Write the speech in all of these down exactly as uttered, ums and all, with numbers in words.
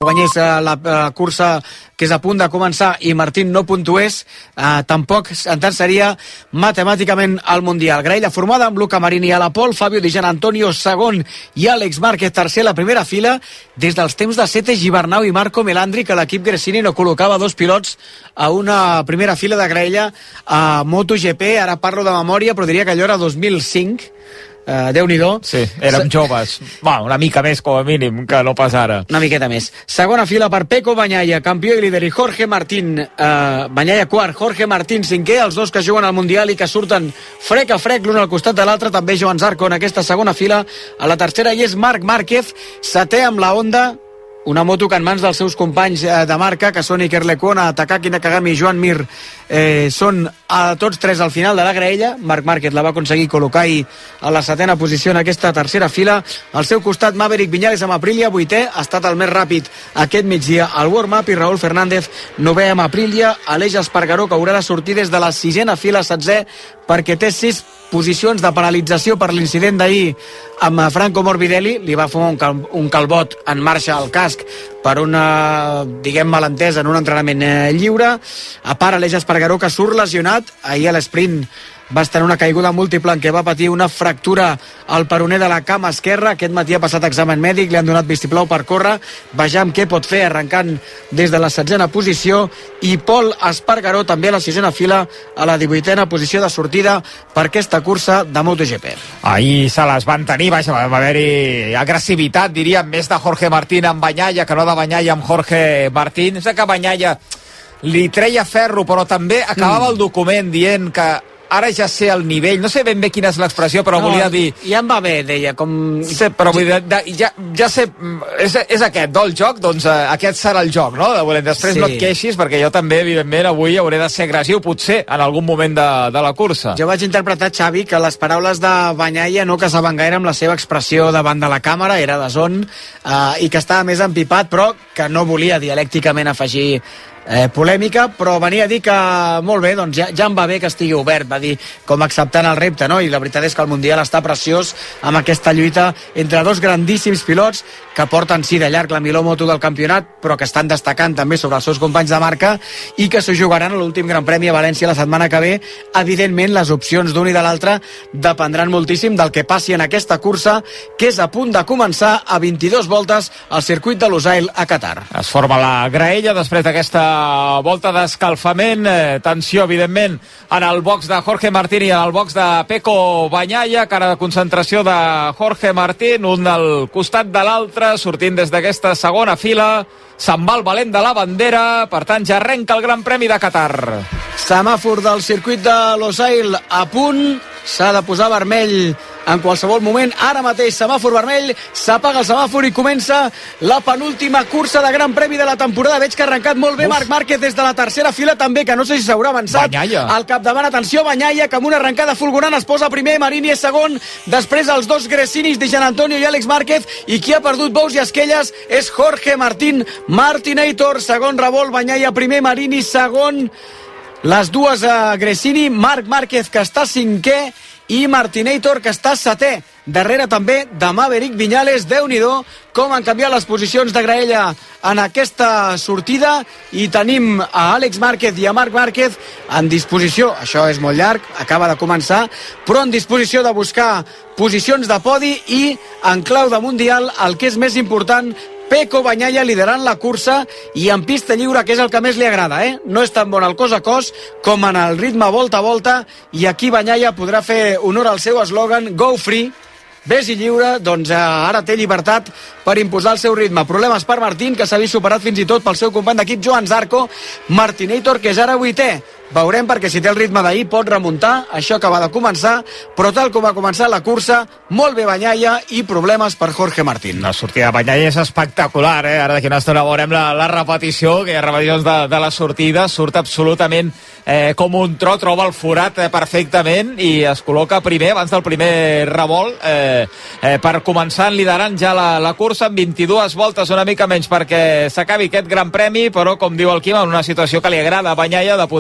guanyés la, la cursa que és a punt de començar i Martín no puntués, eh, tampoc en tant seria matemàticament al Mundial. Graella formada amb Luca Marini a la pol, Fabio Di Gianantonio segon i Àlex Márquez tercer a la primera fila, des dels temps de Sete Gibernau i Marco Melandri, que l'equip Gresini no col·locava dos pilots a una primera fila de graella a MotoGP. Ara parlo de memòria, però diria que allò era dos mil cinc. Uh, Déu-n'hi-do. Sí, érem joves. Va, una mica més, com a mínim, que no pas ara. Una miqueta més. Segona fila per Pecco Bagnaia, campió i líder, i Jorge Martín, uh, Bagnaia quart, Jorge Martín cinquè, els dos que juguen al Mundial i que surten frec a frec l'un al costat de l'altre, també Joan Zarco en aquesta segona fila. A la tercera hi és Marc Márquez, setè amb la Honda, una moto que en mans dels seus companys de marca, que són Iker Lecuona, Takaki Nakagami i Joan Mir, eh, són a tots tres al final de la graella. Marc Márquez la va aconseguir col·locar a la setena posició en aquesta tercera fila. Al seu costat Maverick Viñales amb Aprilia, vuitè, ha estat el més ràpid aquest migdia al warm-up, i Raúl Fernández novè amb Aprilia. Aleix Espargaró, que haurà de sortir des de la sisena fila, setzè, perquè té sis posicions de penalització per l'incident d'ahir amb Franco Morbidelli. Li va fumar un, cal, un calbot en marxa al casc per una, diguem, malentesa en un entrenament eh, lliure. A part, Aleix Espargaró, que surt lesionat. Ahir a l'esprint va estar en una caiguda múltiple en què va patir una fractura al peroné de la cama esquerra. Aquest matí ha passat examen mèdic, li han donat vistiplau per córrer. Vejam què pot fer arrencant des de la setzena posició. I Pol Espargaró també a la sisena fila, a la divuitena posició de sortida per aquesta cursa de MotoGP. Ahir se les van tenir, vaja, va haver-hi agressivitat, diríem, més de Jorge Martín amb Bagnaia que no de Bagnaia amb Jorge Martín. És que Bagnaia li treia ferro, però també acabava mm. el document dient que ara ja sé el nivell, no sé ben bé quina és l'expressió, però no, volia dir... Ja em va bé, deia, com... Sí, però vull dir, de, ja, ja sé, és, és aquest, no, el joc, doncs eh, aquest serà el joc, no? Després sí. No et queixis, perquè jo també, evidentment, avui hauré de ser agressiu, potser, en algun moment de, de la cursa. Jo vaig interpretar, Xavi, que les paraules de Bagnaia no casaven gaire amb la seva expressió davant de la càmera, era de son, eh, i que estava més empipat, però que no volia dialècticament afegir Eh, polèmica, però venia a dir que molt bé, doncs ja, ja em va bé que estigui obert, va dir, com acceptant el repte, no? I la veritat és que el Mundial està preciós amb aquesta lluita entre dos grandíssims pilots que porten sí de llarg la millor moto del campionat, però que estan destacant també sobre els seus companys de marca i que s'ho jugaran a l'últim Gran Premi a València la setmana que ve. Evidentment, les opcions d'un i de l'altre dependran moltíssim del que passi en aquesta cursa, que és a punt de començar a vint-i-dues voltes al circuit de Lusail a Qatar. Es forma la graella després d'aquesta volta d'escalfament. Eh, tensió, evidentment, en el box de Jorge Martín i en el box de Pecco Bagnaia. Cara de concentració de Jorge Martín, un al costat de l'altre, sortint des d'aquesta segona fila. Se'n va el valent de la bandera, per tant ja arrenca el Gran Premi de Qatar. Semàfor del circuit de Losail a punt, s'ha de posar vermell en qualsevol moment. Ara mateix semàfor vermell, s'apaga el semàfor i comença la penúltima cursa de Gran Premi de la temporada. Veig que ha arrencat molt bé Uf. Marc Márquez des de la tercera fila també, que no sé si s'haurà avançat. Bagnaia. Al capdavant, atenció, Bagnaia, que amb una arrencada fulgurant es posa primer, Marini és segon, després els dos Gresinis, Di Gianantonio i Àlex Márquez, i qui ha perdut bous i esquelles és Jorge Martín Martinator, segon revolt, Bagnaia primer, Marini segon, les dues a Gresini, Marc Márquez, que està cinquè, i Martinator, que està setè. Darrere també de Maverick Viñales. Déu-n'hi-do com han canviat les posicions de graella en aquesta sortida, i tenim a Àlex Márquez i a Marc Márquez en disposició, això és molt llarg, acaba de començar, però en disposició de buscar posicions de podi i en clau de Mundial, el que és més important, Pecco Bagnaia liderant la cursa i en pista lliure, que és el que més li agrada, eh? No és tan bon el cos a cos com en el ritme volta a volta, i aquí Bagnaia podrà fer honor al seu eslògan Go Free, vés i lliure. Doncs eh, ara té llibertat per imposar el seu ritme. Problemes per Martín, que s'ha vist superat fins i tot pel seu company d'equip Joan Zarco. Martinator, que és ara vuitè. Veurem, perquè si té el ritme d'ahir pot remuntar. Això acaba de començar, però tal com ha començat la cursa, molt bé Bagnaia i problemes per Jorge Martín. La sortida de Bagnaia és espectacular, eh? Ara d'aquí una estona veurem la, la repetició, que hi ha repeticions de, de la sortida. Surt absolutament eh, com un tro, troba el forat eh, perfectament i es col·loca primer, abans del primer revolt, eh, eh, per començar liderant ja la, la cursa en vint-i-dues voltes, una mica menys perquè s'acabi aquest Gran Premi, però com diu el Quim, en una situació que li agrada a Bagnaia de poder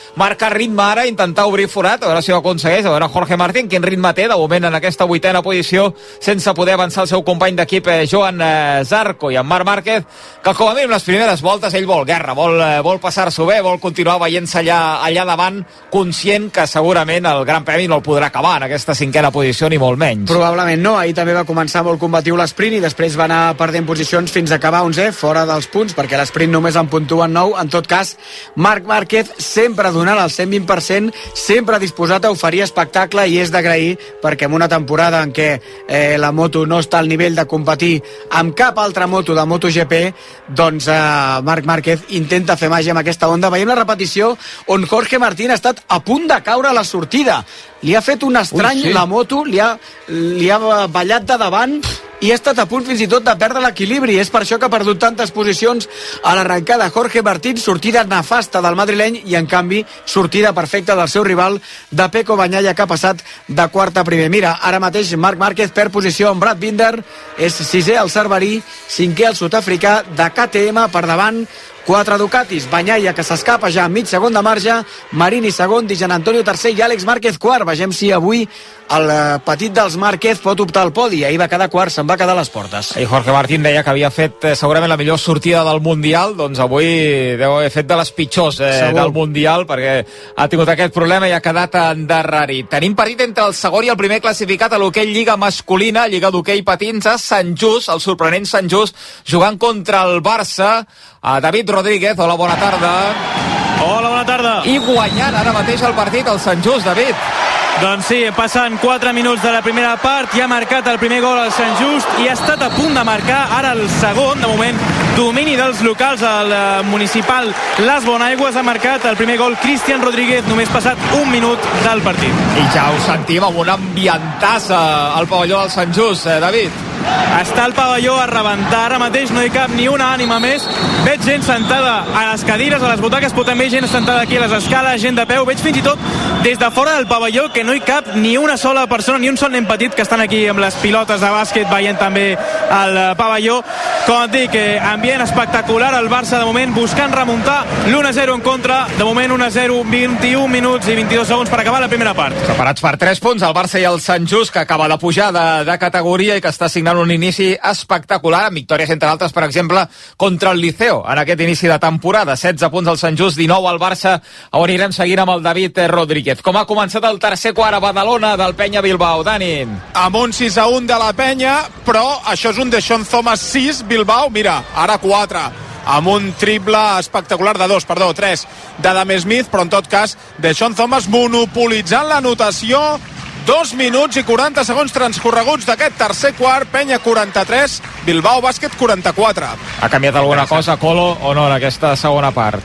marcar ritme ara, intentar obrir forat, a veure si ho aconsegueix, a veure Jorge Martín, quin ritme té, de moment en aquesta vuitena posició, sense poder avançar el seu company d'equip, eh, Joan eh, Zarco, i en Marc Márquez, que com a mínim les primeres voltes ell vol guerra, vol, eh, vol passar-s'ho bé, vol continuar veient-se allà, allà davant, conscient que segurament el Gran Premi no el podrà acabar en aquesta cinquena posició, ni molt menys. Probablement no, ahir també va començar molt combatiu l'esprint i després va anar perdent posicions fins a acabar onzè, fora dels punts, perquè l'esprint només en puntuen nou. En tot cas, Marc Márquez sempre donant el cent vint per cent, sempre disposat a oferir espectacle, i és d'agrair, perquè en una temporada en què eh, la moto no està al nivell de competir amb cap altra moto de MotoGP, doncs eh, Marc Márquez intenta fer màgia amb aquesta onda. Veiem la repetició on Jorge Martín ha estat a punt de caure a la sortida. Li ha fet un estrany Ui, sí. la moto, li ha, li ha ballat de davant i ha estat a punt fins i tot de perdre l'equilibri. És per això que ha perdut tantes posicions a l'arrencada Jorge Martín, sortida nefasta del madrileny i en canvi sortida perfecta del seu rival de Pecco Bagnaia, que ha passat de quart a primer. Mira, ara mateix Marc Márquez perd posició amb Brad Binder, és sisè el cerverí, cinquè el sud-africà, de K T M per davant quatre Ducatis, Bagnaia que s'escapa ja a mig segon de marge, Marini segon, Di Gianantonio tercer i Àlex Márquez quart. Vegem si avui el petit dels Márquez pot optar al podi. Ahir va quedar quart, se'n va quedar a les portes. I Jorge Martín deia que havia fet eh, segurament la millor sortida del Mundial, doncs avui deu haver fet de les pitjors eh, del Mundial, perquè ha tingut aquest problema i ha quedat endarrerit. Tenim partit entre el segon i el primer classificat a l'hoquei Lliga masculina, Lliga d'hoquei patins a Sant Just, el sorprenent Sant Just, jugant contra el Barça. A David Rodríguez, hola, bona tarda. Hola, bona tarda. I guanyant ara mateix el partit el Sant Just, David. Doncs sí, passen quatre minuts de la primera part i ha marcat el primer gol al Sant Just i ha estat a punt de marcar ara el segon. De moment, domini dels locals. El municipal Las Bonaigües ha marcat el primer gol Cristian Rodríguez, només passat un minut del partit. I ja ho sentim amb un ambientassa al pavelló del Sant Just, eh, David. Està el pavelló a rebentar, ara mateix no hi cap ni una ànima més. Veig gent sentada a les cadires, a les butaques, però també gent sentada aquí a les escales, gent de peu. Veig fins i tot des de fora del pavelló que no hi cap ni una sola persona, ni un sol nen petit, que estan aquí amb les pilotes de bàsquet veient també el pavelló. Com et dic, ambient espectacular, el Barça de moment buscant remuntar l'u a zero en contra, de moment u a zero, vint-i-un minuts i vint-i-dos segons per acabar la primera part. Separats per tres punts, el Barça i el Sant Just, que acaba de pujar de, de categoria i que està signant un inici espectacular, amb victòries entre altres, per exemple, contra el Liceo en aquest inici de temporada. setze punts al Sant Just, dinou al Barça, on anirem seguint amb el David Rodríguez. Com ha començat el tercer quart a Badalona del Penya Bilbao, Dani? Amb un sis a un de la Penya, però això és un Deschon Thomas sis, Bilbao, mira, ara quatre, amb un triple espectacular de dos, perdó, tres, d'Adam Smith, però en tot cas, Deschon Thomas monopolitzant l'anotació. Dos minuts i quaranta segons transcorreguts d'aquest tercer quart. Penya quaranta-tres, Bilbao Bàsquet quaranta-quatre. Ha canviat alguna cosa, Colo, o no, en aquesta segona part?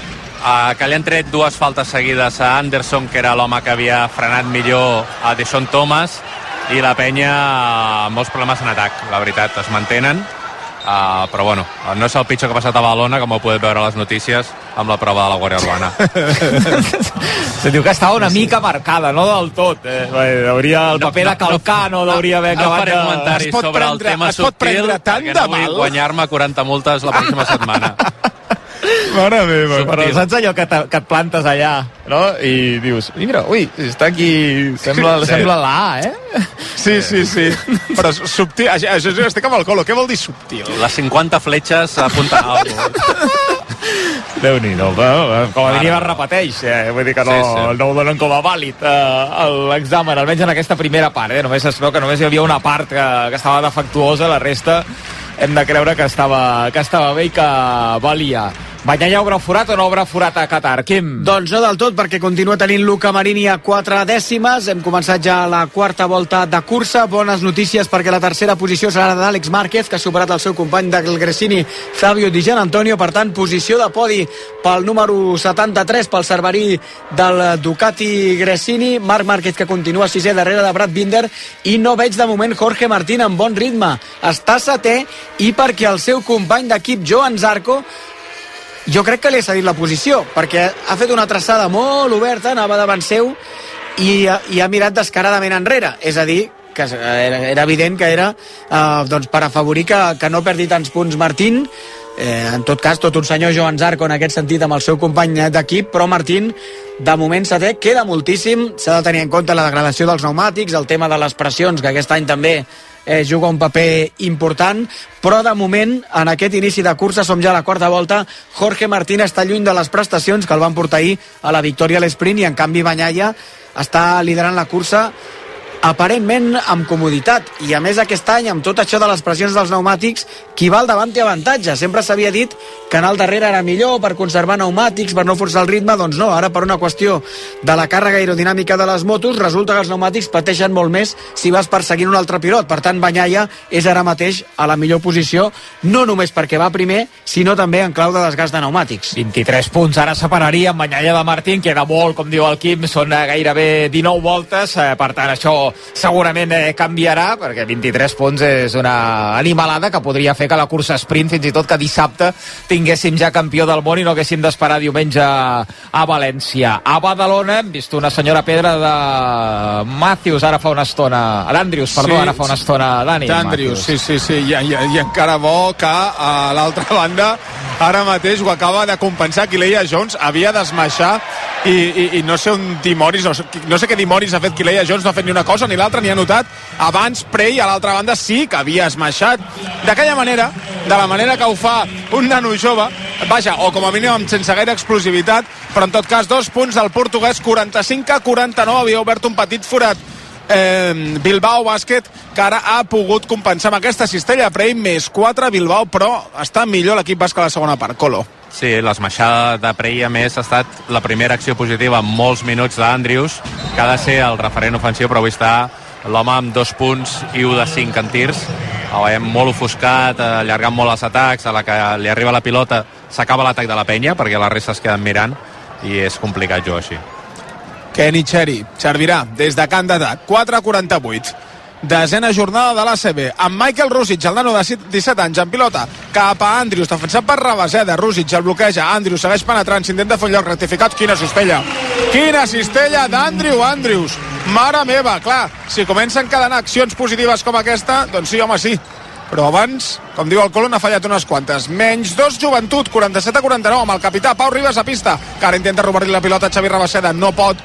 Uh, que li han tret dues faltes seguides a Anderson, que era l'home que havia frenat millor a Deschon Thomas, i la Penya uh, molts problemes en atac, la veritat, es mantenen. Uh, però bueno, no és el pitjor que ha passat a Badalona, com ho podeu veure a les notícies amb la prova de la Guàrdia Urbana. Se diu que estava una mica marcada, no del tot, eh? Hauria el paper no, no, de calcar, no, no hauria d'haver no, acabat no faré comentaris de... sobre prendre, el tema es pot subtil, tant perquè no vull mal. guanyar-me quaranta multes la pròxima setmana. Mare meva, però saps allò que, que et plantes allà, no? I dius, mira, ui, està aquí, sembla, sí. sembla l'A, eh? Sí, sí, sí, però subtil, això, això, estic amb el Colo, què vol dir subtil? Les cinquanta fletxes apunten a algo. Déu-n'hi-do, com a mínim es repeteix, eh? Vull dir que no, sí, sí. no ho donen com a vàlid eh, l'examen, almenys en aquesta primera part, eh? Només es veu que només hi havia una part que, que estava defectuosa, la resta hem de creure que estava, que estava bé i que valia. Bagnaia obre forat o no obre forat a Qatar? Quim? Doncs no del tot, perquè continua tenint Luca Marini a quatre dècimes. Hem començat ja la quarta volta de cursa. Bones notícies perquè la tercera posició serà d'Àlex Márquez, que ha superat el seu company del Gresini, Fabio Di Gianantonio. Per tant, posició de podi pel número setanta-tres, pel cerverí del Ducati Gresini. Marc Márquez, que continua sisè darrere de Brad Binder, i no veig de moment Jorge Martín en bon ritme. Està setè, i perquè el seu company d'equip, Joan Zarco, jo crec que li ha cedit la posició, perquè ha fet una traçada molt oberta, anava davant seu i, i ha mirat descaradament enrere, és a dir, que era, era evident que era eh, doncs per afavorir que, que no perdi tants punts Martín. Eh, en tot cas, tot un senyor Joan Zarco en aquest sentit amb el seu company d'equip, però Martín de moment setè, queda moltíssim, s'ha de tenir en compte la degradació dels pneumàtics, el tema de les pressions, que aquest any també eh, juga un paper important, però de moment, en aquest inici de cursa, som ja a la quarta volta, Jorge Martín està lluny de les prestacions que el van portar ahir a la victòria a l'esprint, i en canvi Bagnaia està liderant la cursa aparentment amb comoditat, i a més aquest any amb tot això de les pressions dels pneumàtics, qui va al davant té avantatge. Sempre s'havia dit que anar al darrere era millor per conservar pneumàtics, per no forçar el ritme. Doncs no, ara per una qüestió de la càrrega aerodinàmica de les motos resulta que els pneumàtics pateixen molt més si vas perseguint un altre pilot. Per tant, Bagnaia és ara mateix a la millor posició, no només perquè va primer, sinó també en clau de desgast de pneumàtics. vint-i-tres punts, ara separaria amb Bagnaia de Martín, queda molt, com diu el Quim, són gairebé dinou voltes, eh, per tant això segurament eh, canviarà, perquè vint-i-tres punts és una animalada que podria fer que la cursa sprint, fins i tot que dissabte tinguéssim ja campió del món i no haguéssim d'esperar diumenge a València. A Badalona hem vist una senyora pedra de Matthews ara fa una estona, d'Andrews, perdó, sí, ara fa una estona Dani. D'Andrews, sí, sí, sí, i, i, i encara bo que a l'altra banda ara mateix ho acaba de compensar Kileia Jones, havia d'esmaixar i, i, i no sé on dimonis, no, no sé què dimonis ha fet Kileia Jones, no ha fet ni una cosa ni l'altra, ni ha notat abans, pre, i a l'altra banda sí que havia esmaixat d'aquella manera, de la manera que ho fa un nano jove, vaja, o com a mínim sense gaire explosivitat, però en tot cas dos punts del portuguès, quaranta-cinc a quaranta-nou, havia obert un petit forat eh, Bilbao Bàsquet, que ara ha pogut compensar amb aquesta cistella Prey, més quatre Bilbao, però està millor l'equip basc a la segona part. Colo. Sí, l'esmaixada de Prey, a més, ha estat la primera acció positiva en molts minuts d'Andrews, que ha de ser el referent ofensiu, però avui està l'home amb dos punts i un de cinc en tirs. El veiem molt ofuscat, allargant molt els atacs, a la que li arriba la pilota s'acaba l'atac de la penya, perquè la resta es queden mirant, i és complicat jugar així. Kenny Cherry servirà des de camp d'atac, quatre a quaranta-vuit. Desena jornada de l'A C B, amb Michael Rusic, el nano de disset anys, en pilota, cap a Andrews, defensat per Rabaseda. Rusic el bloqueja, Andrews segueix penetrant, s'intenta fer un lloc rectificat. Quina cistella, quina cistella d'Andrew Andrews, mare meva, clar, si comencen cada anar accions positives com aquesta, doncs sí, home, sí, però abans, com diu el Colo, n'ha fallat unes quantes. Menys dos Joventut, quaranta-set a quaranta-nou, amb el capità Pau Ribas a pista, que ara intenta robar-li la pilota a Xavi Rabaseda, no pot.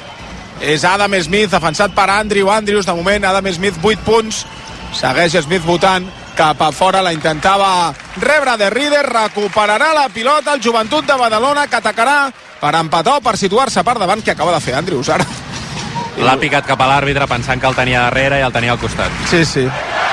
És Adam Smith, defensat per Andrew Andrews. De moment, Adam Smith, vuit punts. Segueix Smith votant cap a fora, la intentava rebre de Rieder, recuperarà la pilota el Joventut de Badalona, que atacarà per empatar o per situar-se per davant. Que acaba de fer Andrews ara? L'ha picat cap a l'àrbitre pensant que el tenia darrere i el tenia al costat. Sí, sí.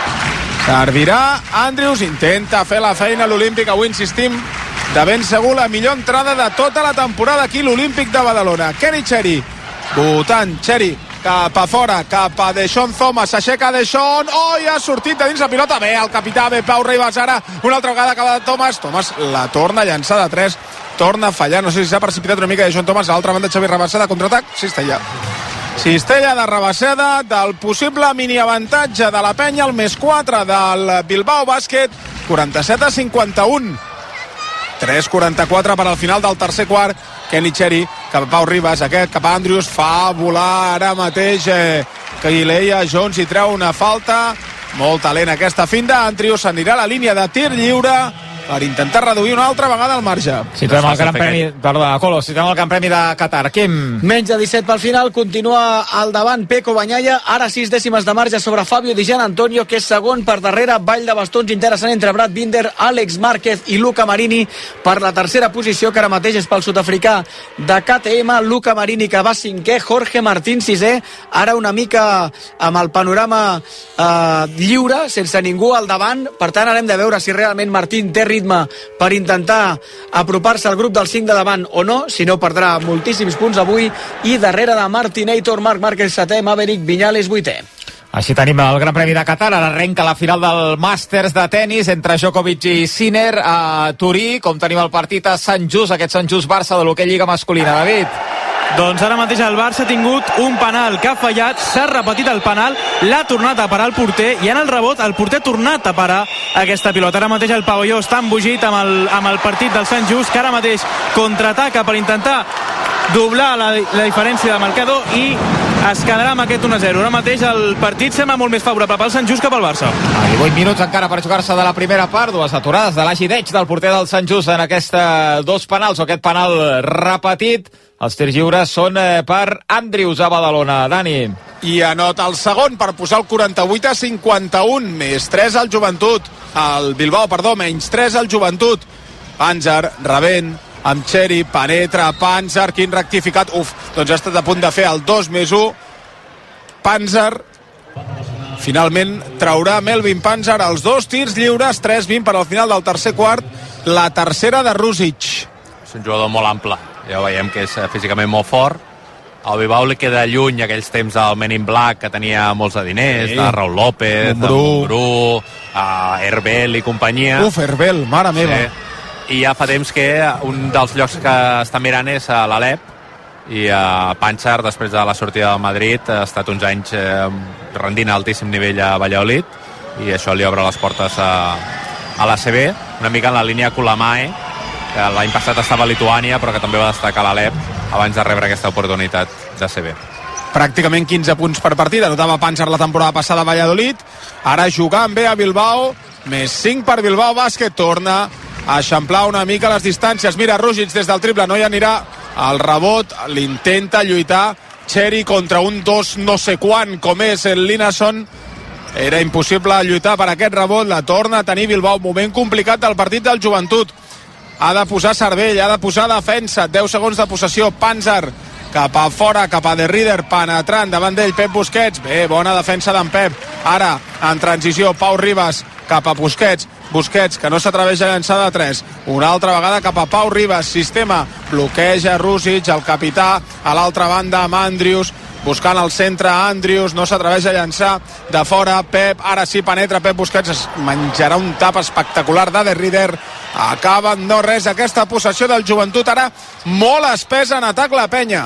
Servirà Andrews, intenta fer la feina a l'Olímpic, avui insistim, de ben segur la millor entrada de tota la temporada aquí l'Olímpic de Badalona. Kenny Cherry votant, Cherry cap a fora, cap a Deshaun Thomas, s'aixeca Deshaun, oh, i ha sortit de dins la pilota, bé, el capità, bé, Pau Ribas, ara una altra vegada acaba de Thomas, Thomas la torna a llançar de tres, torna a fallar, no sé si s'ha precipitat una mica Deshaun Thomas, a l'altra banda Xavi Rabaseda, contraatac, cistella. Cistella de Rabaseda, del possible mini-avantatge de la penya, el més quatre del Bilbao Bàsquet, quaranta-set a cinquanta-un. tres quaranta-quatre per al final del tercer quart. Kenny Cherry cap a Pau Ribas, aquest cap a Andrews, fa volar ara mateix eh, Kileia Jones, i treu una falta. Molt talent aquesta finta. Andrews anirà a la línia de tir lliure per intentar reduir una altra vegada el marge. Situem el Gran Premi, perdó, Colo, situem el Gran Premi de Qatar. Quim? Menys de disset pel final, continua al davant Pecco Bagnaia, ara sis dècimes de marge sobre Fabio Di Gian Antonio, que és segon per darrere. Ball de bastons interessant entre Brad Binder, Àlex Márquez i Luca Marini per la tercera posició, que ara mateix és pel sud-africà de K T M. Luca Marini, que va cinquè, Jorge Martín sisè, ara una mica amb el panorama eh, lliure, sense ningú al davant. Per tant, ara hem de veure si realment Martín té ritme per intentar apropar-se al grup del cinc de davant o no, si no perdrà moltíssims punts avui. I darrere de Martinator, Marc Márquez setè, Maverick Viñales vuitè. Així tenim el Gran Premi de Qatar. Ara arrenca la final del Màsters de tennis entre Djokovic i Sinner a Turí. Com tenim el partit a Sant Just, aquest Sant Just Barça de l'hoquei Lliga masculina, David? Doncs ara mateix el Barça ha tingut un penal que ha fallat, s'ha repetit el penal, l'ha tornat a parar el porter, i en el rebot el porter ha tornat a parar aquesta pilota. Ara mateix el pavelló està embogit amb el, amb el partit del Sant Just, que ara mateix contraataca per intentar doblar la, la diferència de marcador, i es quedarà amb aquest un a zero. Ara mateix el partit sembla molt més favorable pel Sant Just que pel Barça. Ah, divuit minuts encara per jugar-se de la primera part, dues aturades de l'Agi Deig del porter del Sant Just en aquesta dos penals, o aquest penal repetit. Els tirs lliures són per Andrius a Badalona. Dani. I anota el segon per posar el quaranta-vuit a cinquanta-un, més tres al Joventut, al Bilbao, perdó, menys tres al Joventut. Panzer, rebent, amb Txeri, penetra, Panzer, quin rectificat, uf, doncs ha estat a punt de fer el dos més u. Panzer, finalment traurà Melvin Panzer els dos tirs lliures, tres vint per al final del tercer quart, la tercera de Rússic. És un jugador molt ample, ja veiem que és físicament molt fort. Al Bilbao li queda lluny aquells temps del Men in Black, que tenia molts de diners, sí. de Raúl López, Montbrú. de Montbrú, uh, Herbel i companyia. Uf, Herbel, mare meva. Sí. I ja fa temps que un dels llocs que està mirant és a l'Alep, i uh, Panzer, després de la sortida del Madrid, ha estat uns anys uh, rendint a altíssim nivell a Valladolid, i això li obre les portes a, a l'A C B, una mica en la línia Kulamae, que l'any passat estava a Lituània, però que també va destacar a l'Alep abans de rebre aquesta oportunitat d'A C B. Pràcticament quinze punts per partit, anotava Panzer la temporada passada a Valladolid, ara jugant bé a Bilbao, més cinc per Bilbao Bàsquet, torna a eixamplar una mica les distàncies. Mira, Rússic des del triple, no hi anirà el rebot, l'intenta lluitar Txeri contra un dos no sé quan, com és el Linason. Era impossible lluitar per aquest rebot, la torna a tenir Bilbao, moment complicat del partit del Joventut. Ha de posar cervell, ha de posar defensa, deu segons de possessió, Panzer cap a fora, cap a De Rieder, penetrant davant d'ell, Pep Busquets, bé, bona defensa d'en Pep, ara en transició, Pau Ribas cap a Busquets, Busquets que no s'atreveix a llançar de tres, una altra vegada cap a Pau Ribas, sistema, bloqueja Rússic, el capità, a l'altra banda amb Andrius, buscant el centre, Andrius no s'atreveix a llançar de fora, Pep, ara sí penetra Pep Busquets, es menjarà un tap espectacular de De Rieder, acaben no res aquesta possessió del Joventut, ara molt espesa en atac la penya.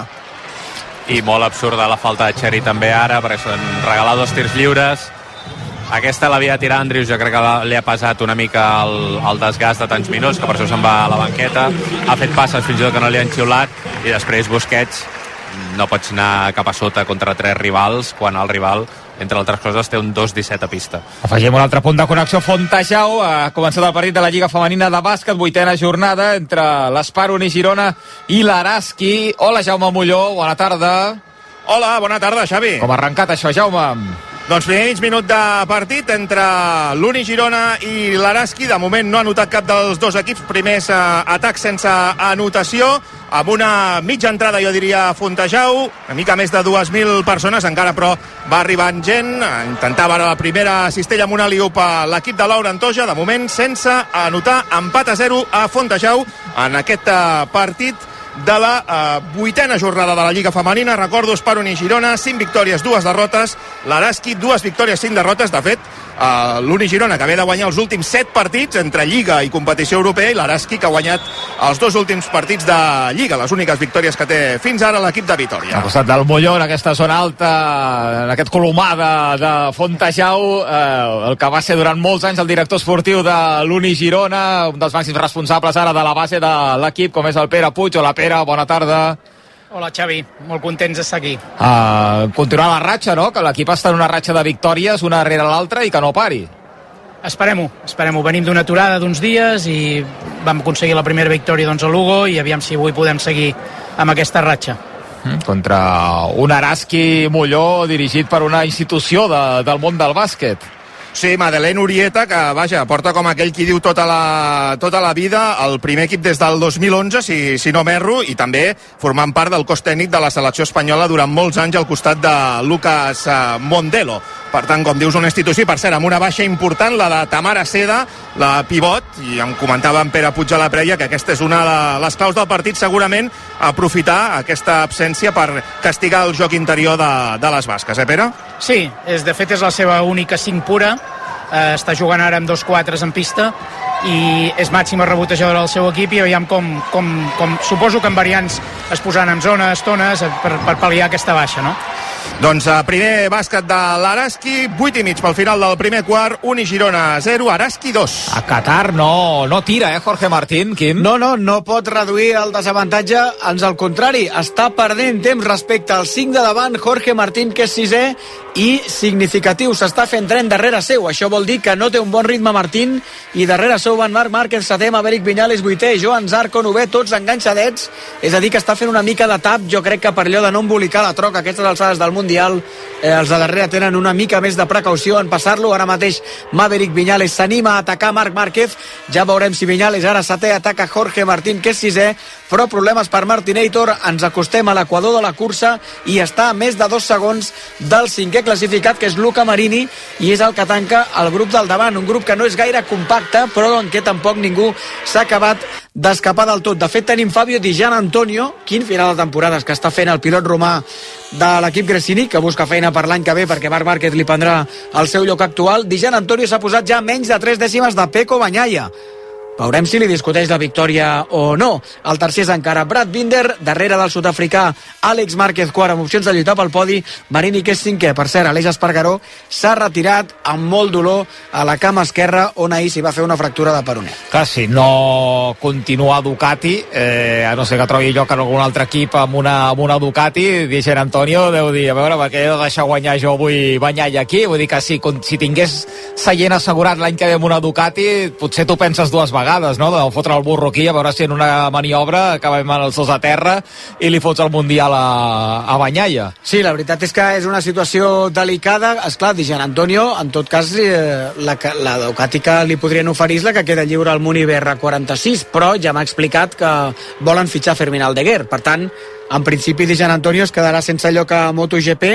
I molt absurda la falta de Txeri també ara, perquè són regalar dos tirs lliures. Aquesta l'havia de tirar Andrius, jo crec que li ha pesat una mica el, el desgast de tants minuts, que per això se'n va a la banqueta, ha fet passes fins i tot que no li han xiulat, i després Busquets, no pots anar cap a sota contra tres rivals quan el rival, entre altres coses, té un dos disset a pista. Afegim un altre punt de connexió. Fontejau ha començat el partit de la Lliga Femenina de Bàsquet, vuitena jornada entre l'Esparun i Girona i l'Araski. Hola, Jaume Molló, bona tarda. Hola, bona tarda, Xavi. Com ha arrencat això, Jaume? Doncs primer mig minut de partit entre l'Uni Girona i l'Araski. De moment no ha anotat cap dels dos equips. Primers eh, atacs sense anotació, amb una mitja entrada, jo diria, a Fontejau, una mica més de dues mil persones, encara però va arribant gent. Intentava ara la primera cistella amb una liup a l'equip de Laura Antoja, de moment sense anotar, empat a zero a Fontejau en aquest eh, partit de la eh, vuitena jornada de la Lliga Femenina. Recordo, Esparun i Girona, cinc victòries, dues derrotes, l'Araski, dues victòries, cinc derrotes. De fet, eh, l'Uni Girona, que ve de guanyar els últims set partits entre Lliga i competició europea, i l'Araski, que ha guanyat els dos últims partits de Lliga, les úniques victòries que té fins ara l'equip de Vitòria. Al costat del Molló, en aquesta zona alta, en aquest colomar de, de Fontejau, eh, el que va ser durant molts anys el director esportiu de l'Uni Girona, un dels màxims responsables ara de la base de l'equip, com és el Pere Puig. Hola, Pere, bona tarda. Hola, Xavi, molt contents d'estar aquí. Uh, continuar la ratxa, no? Que l'equip està en una ratxa de victòries, una rere l'altra, i que no pari. Esperem-ho, esperem-ho. Venim d'una aturada d'uns dies i vam aconseguir la primera victòria doncs, a Lugo, i aviam si avui podem seguir amb aquesta ratxa. Mm, contra un Araski Molló dirigit per una institució de, del món del bàsquet. Sí, Madeleine Urieta, que, vaja, porta com aquell qui diu tota la, tota la vida el primer equip des del dos mil onze, si, si no m'erro, i també formant part del cos tècnic de la selecció espanyola durant molts anys al costat de Lucas Mondelo. Per tant, com dius, una institució, per cert, amb una baixa important, la de Tamara Seda, la pivot, i em comentava en Pere Puig a la prèvia que aquesta és una de les claus del partit, segurament, aprofitar aquesta absència per castigar el joc interior de, de les basques, eh, Pere? Sí, és, de fet és la seva única cinc pura, eh, està jugant ara amb dos quatres en pista, i és màxima rebotejadora del seu equip, i veiem com, com, com suposo que en variants es posaran en zona, estones, per, per pal·liar aquesta baixa, no? Doncs uh, primer bàsquet de l'Araski, vuit i mig pel final del primer quart, Uni Girona zero, Araski dos. A Qatar no, no tira, eh, Jorge Martín, Quim? No, no, no pot reduir el desavantatge, ans al contrari, està perdent temps respecte al cinc de davant, Jorge Martín, que és sisè, i significatiu, s'està fent tren darrere seu, això vol dir que no té un bon ritme Martín, i darrere seu van Marc Márquez, setè, Maverick Viñales, vuitè, Joan Zarco, novè, tots enganxadets, és a dir que està fent una mica de tap, jo crec que per allò de no embolicar la troca a aquestes alçades del Mundial, eh, els de darrere tenen una mica més de precaució en passar-lo, ara mateix Maverick Viñales s'anima a atacar Marc Márquez, ja veurem si Viñales ara setè ataca Jorge Martín, que és sisè, però problemes per Martinator, ens acostem a l'equador de la cursa i està a més de dos segons del cinquè classificat, que és Luca Marini, i és el que tanca el grup del davant, un grup que no és gaire compacte, però en què tampoc ningú s'ha acabat d'escapar del tot. De fet, tenim Fabio Di Gian Antonio, quin final de temporades que està fent el pilot romà de l'equip Gresini, que busca feina per l'any que ve perquè Marc Márquez li prendrà el seu lloc actual. Di Gian Antonio s'ha posat ja menys de tres dècimes de Pecco Bagnaia. Veurem si li discuteix la victòria o no. El tercer és encara Brad Binder, darrere del sud-africà Àlex Márquez, quart, amb opcions de lluitar pel podi. Marini, que és cinquè. Per cert, Aleix Espargaró s'ha retirat amb molt dolor a la cama esquerra, on ahir s'hi va fer una fractura de peroné. Clar, si no continua Ducati, eh, a no ser que trobi lloc en algun altre equip amb una, amb una Ducati, Di Gian Antonio deu dir, a veure, per què he de deixar guanyar jo avui Bagnaia aquí? Vull dir que si, si tingués seient assegurat l'any que ve amb una Ducati, potser tu penses dues vegades vegades, no?, de fotre el burro aquí, a veure si en una maniobra acabem els dos a terra i li fots el Mundial a, a Bagnaia. Sí, la veritat és que és una situació delicada. Esclar, Di Gian Antonio, en tot cas, eh, la, la Ducati que li podrien oferir és la que queda lliure al Muni B R quaranta-sis, però ja m'ha explicat que volen fitxar Fermín Aldeguer. Per tant, en principi Di Gian Antonio es quedarà sense lloc a MotoGP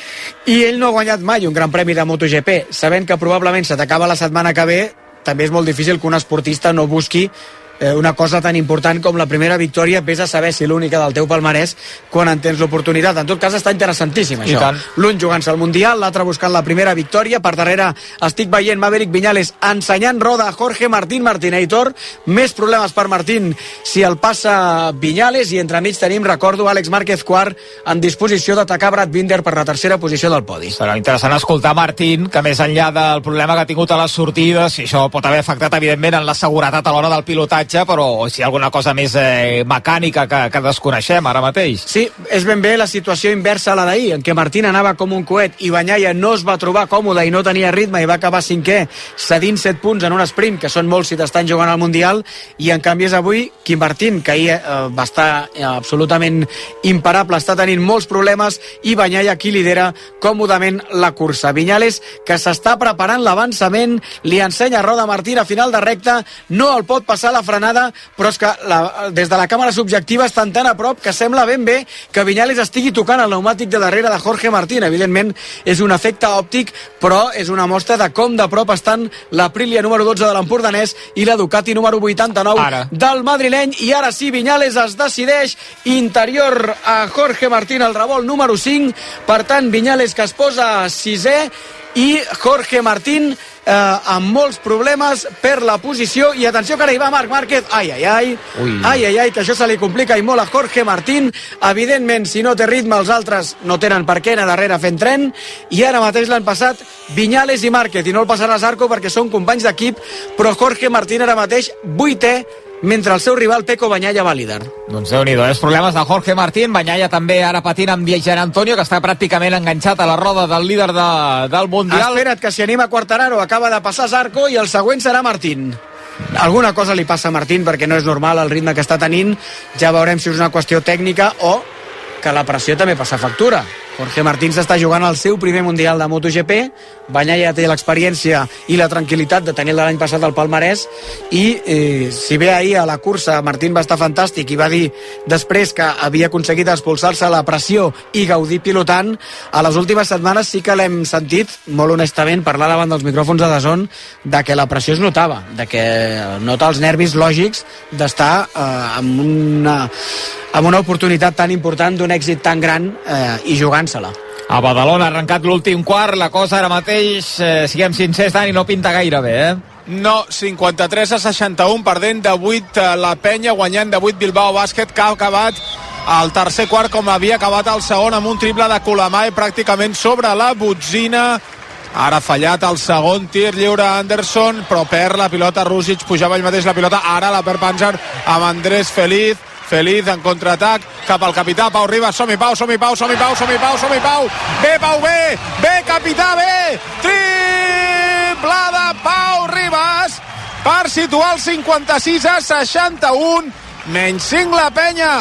i ell no ha guanyat mai un gran premi de MotoGP, sabent que probablement se t'acaba la setmana que ve. També és molt difícil que un esportista no busqui una cosa tan important com la primera victòria. Vés a saber si l'única del teu palmarès quan en tens l'oportunitat. En tot cas està interessantíssim això, l'un jugant-se al Mundial, l'altre buscant la primera victòria. Per darrere estic veient Maverick Viñales ensenyant roda a Jorge Martín, Martinator. Més problemes per Martín si el passa Viñales, i entremig tenim, recordo, Àlex Márquez quart en disposició d'atacar Brad Binder per la tercera posició del podi. Serà interessant escoltar Martín, que més enllà del problema que ha tingut a les sortides, i això pot haver afectat evidentment en la seguretat a l'hora del pilotatge, però si hi ha alguna cosa més eh, mecànica que, que desconeixem ara mateix. Sí, és ben bé la situació inversa a la d'ahir, en què Martín anava com un coet i Bagnaia no es va trobar còmode i no tenia ritme i va acabar cinquè, cedint set punts en un sprint, que són molts si t'estan jugant al Mundial, i en canvi és avui Quim Martín, que ahir eh, va estar eh, absolutament imparable, està tenint molts problemes, i Bagnaia qui lidera còmodament la cursa. Viñales, que s'està preparant l'avançament, li ensenya roda a Martín a final de recta, no el pot passar la frenada, però és que la, des de la càmera subjectiva estan tan a prop que sembla ben bé que Viñales estigui tocant el pneumàtic de darrere de Jorge Martín. Evidentment és un efecte òptic, però és una mostra de com de prop estan l'Aprilia número dotze de l'empordanès i la Ducati número vuitanta-nou ara del madrileny. I ara sí, Viñales es decideix, interior a Jorge Martín, el revolt número cinc. Per tant, Viñales que es posa sisè i Jorge Martín eh, amb molts problemes per la posició. I atenció que ara hi va Marc Márquez. Ai, ai, ai, Ui. ai, ai, ai, que això se li complica i molt a Jorge Martín. Evidentment, si no té ritme, els altres no tenen per què anar darrere fent tren, i ara mateix l'han passat Viñales i Márquez, i no el passarà Zarco perquè són companys d'equip, però Jorge Martín ara mateix vuitè, mentre el seu rival Pecco Bagnaia va líder. Doncs déu-n'hi-do, els problemes de Jorge Martín. Bagnaia també ara patint amb Di Gian Antonio, que està pràcticament enganxat a la roda del líder de, del Mundial. Espera't, que si anima Quartararo acaba de passar Zarco i el següent serà Martín. Alguna cosa li passa a Martín perquè no és normal el ritme que està tenint. Ja veurem si és una qüestió tècnica o que la pressió també passa factura. Jorge Martín s'està jugant el seu primer Mundial de MotoGP. Bagnaia té l'experiència i la tranquil·litat de tenir l'any passat el palmarès, i eh, si bé ahir a la cursa Martín va estar fantàstic i va dir després que havia aconseguit expulsar-se la pressió i gaudir pilotant, a les últimes setmanes sí que l'hem sentit, molt honestament, parlar davant dels micròfons de D A Z N de que la pressió es notava, de que nota els nervis lògics d'estar eh, amb una amb una oportunitat tan important d'un èxit tan gran eh, i jugant-se-la. A Badalona ha arrencat l'últim quart, la cosa ara mateix, eh, siguem sincers, Dani, no pinta gaire bé, eh? No, cinquanta-tres a seixanta-un, perdent de vuit la Penya, guanyant de vuit Bilbao Bàsquet, que ha acabat al tercer quart com havia acabat el segon, amb un triple de Colomai pràcticament sobre la botzina. Ara ha fallat el segon tir lliure Anderson, però perd la pilota Rusic, pujava ell mateix la pilota, ara la perd Panzer amb Andrés Feliz. Feliz en contraatac cap al capità Pau Ribas. Som-hi Pau, som-hi Pau, som-hi Pau, som-hi Pau, som-hi Pau. Bé, Pau, bé, bé, capità, bé. Triple de Pau Ribas per situar el cinquanta-sis a seixanta-un, menys cinc la penya.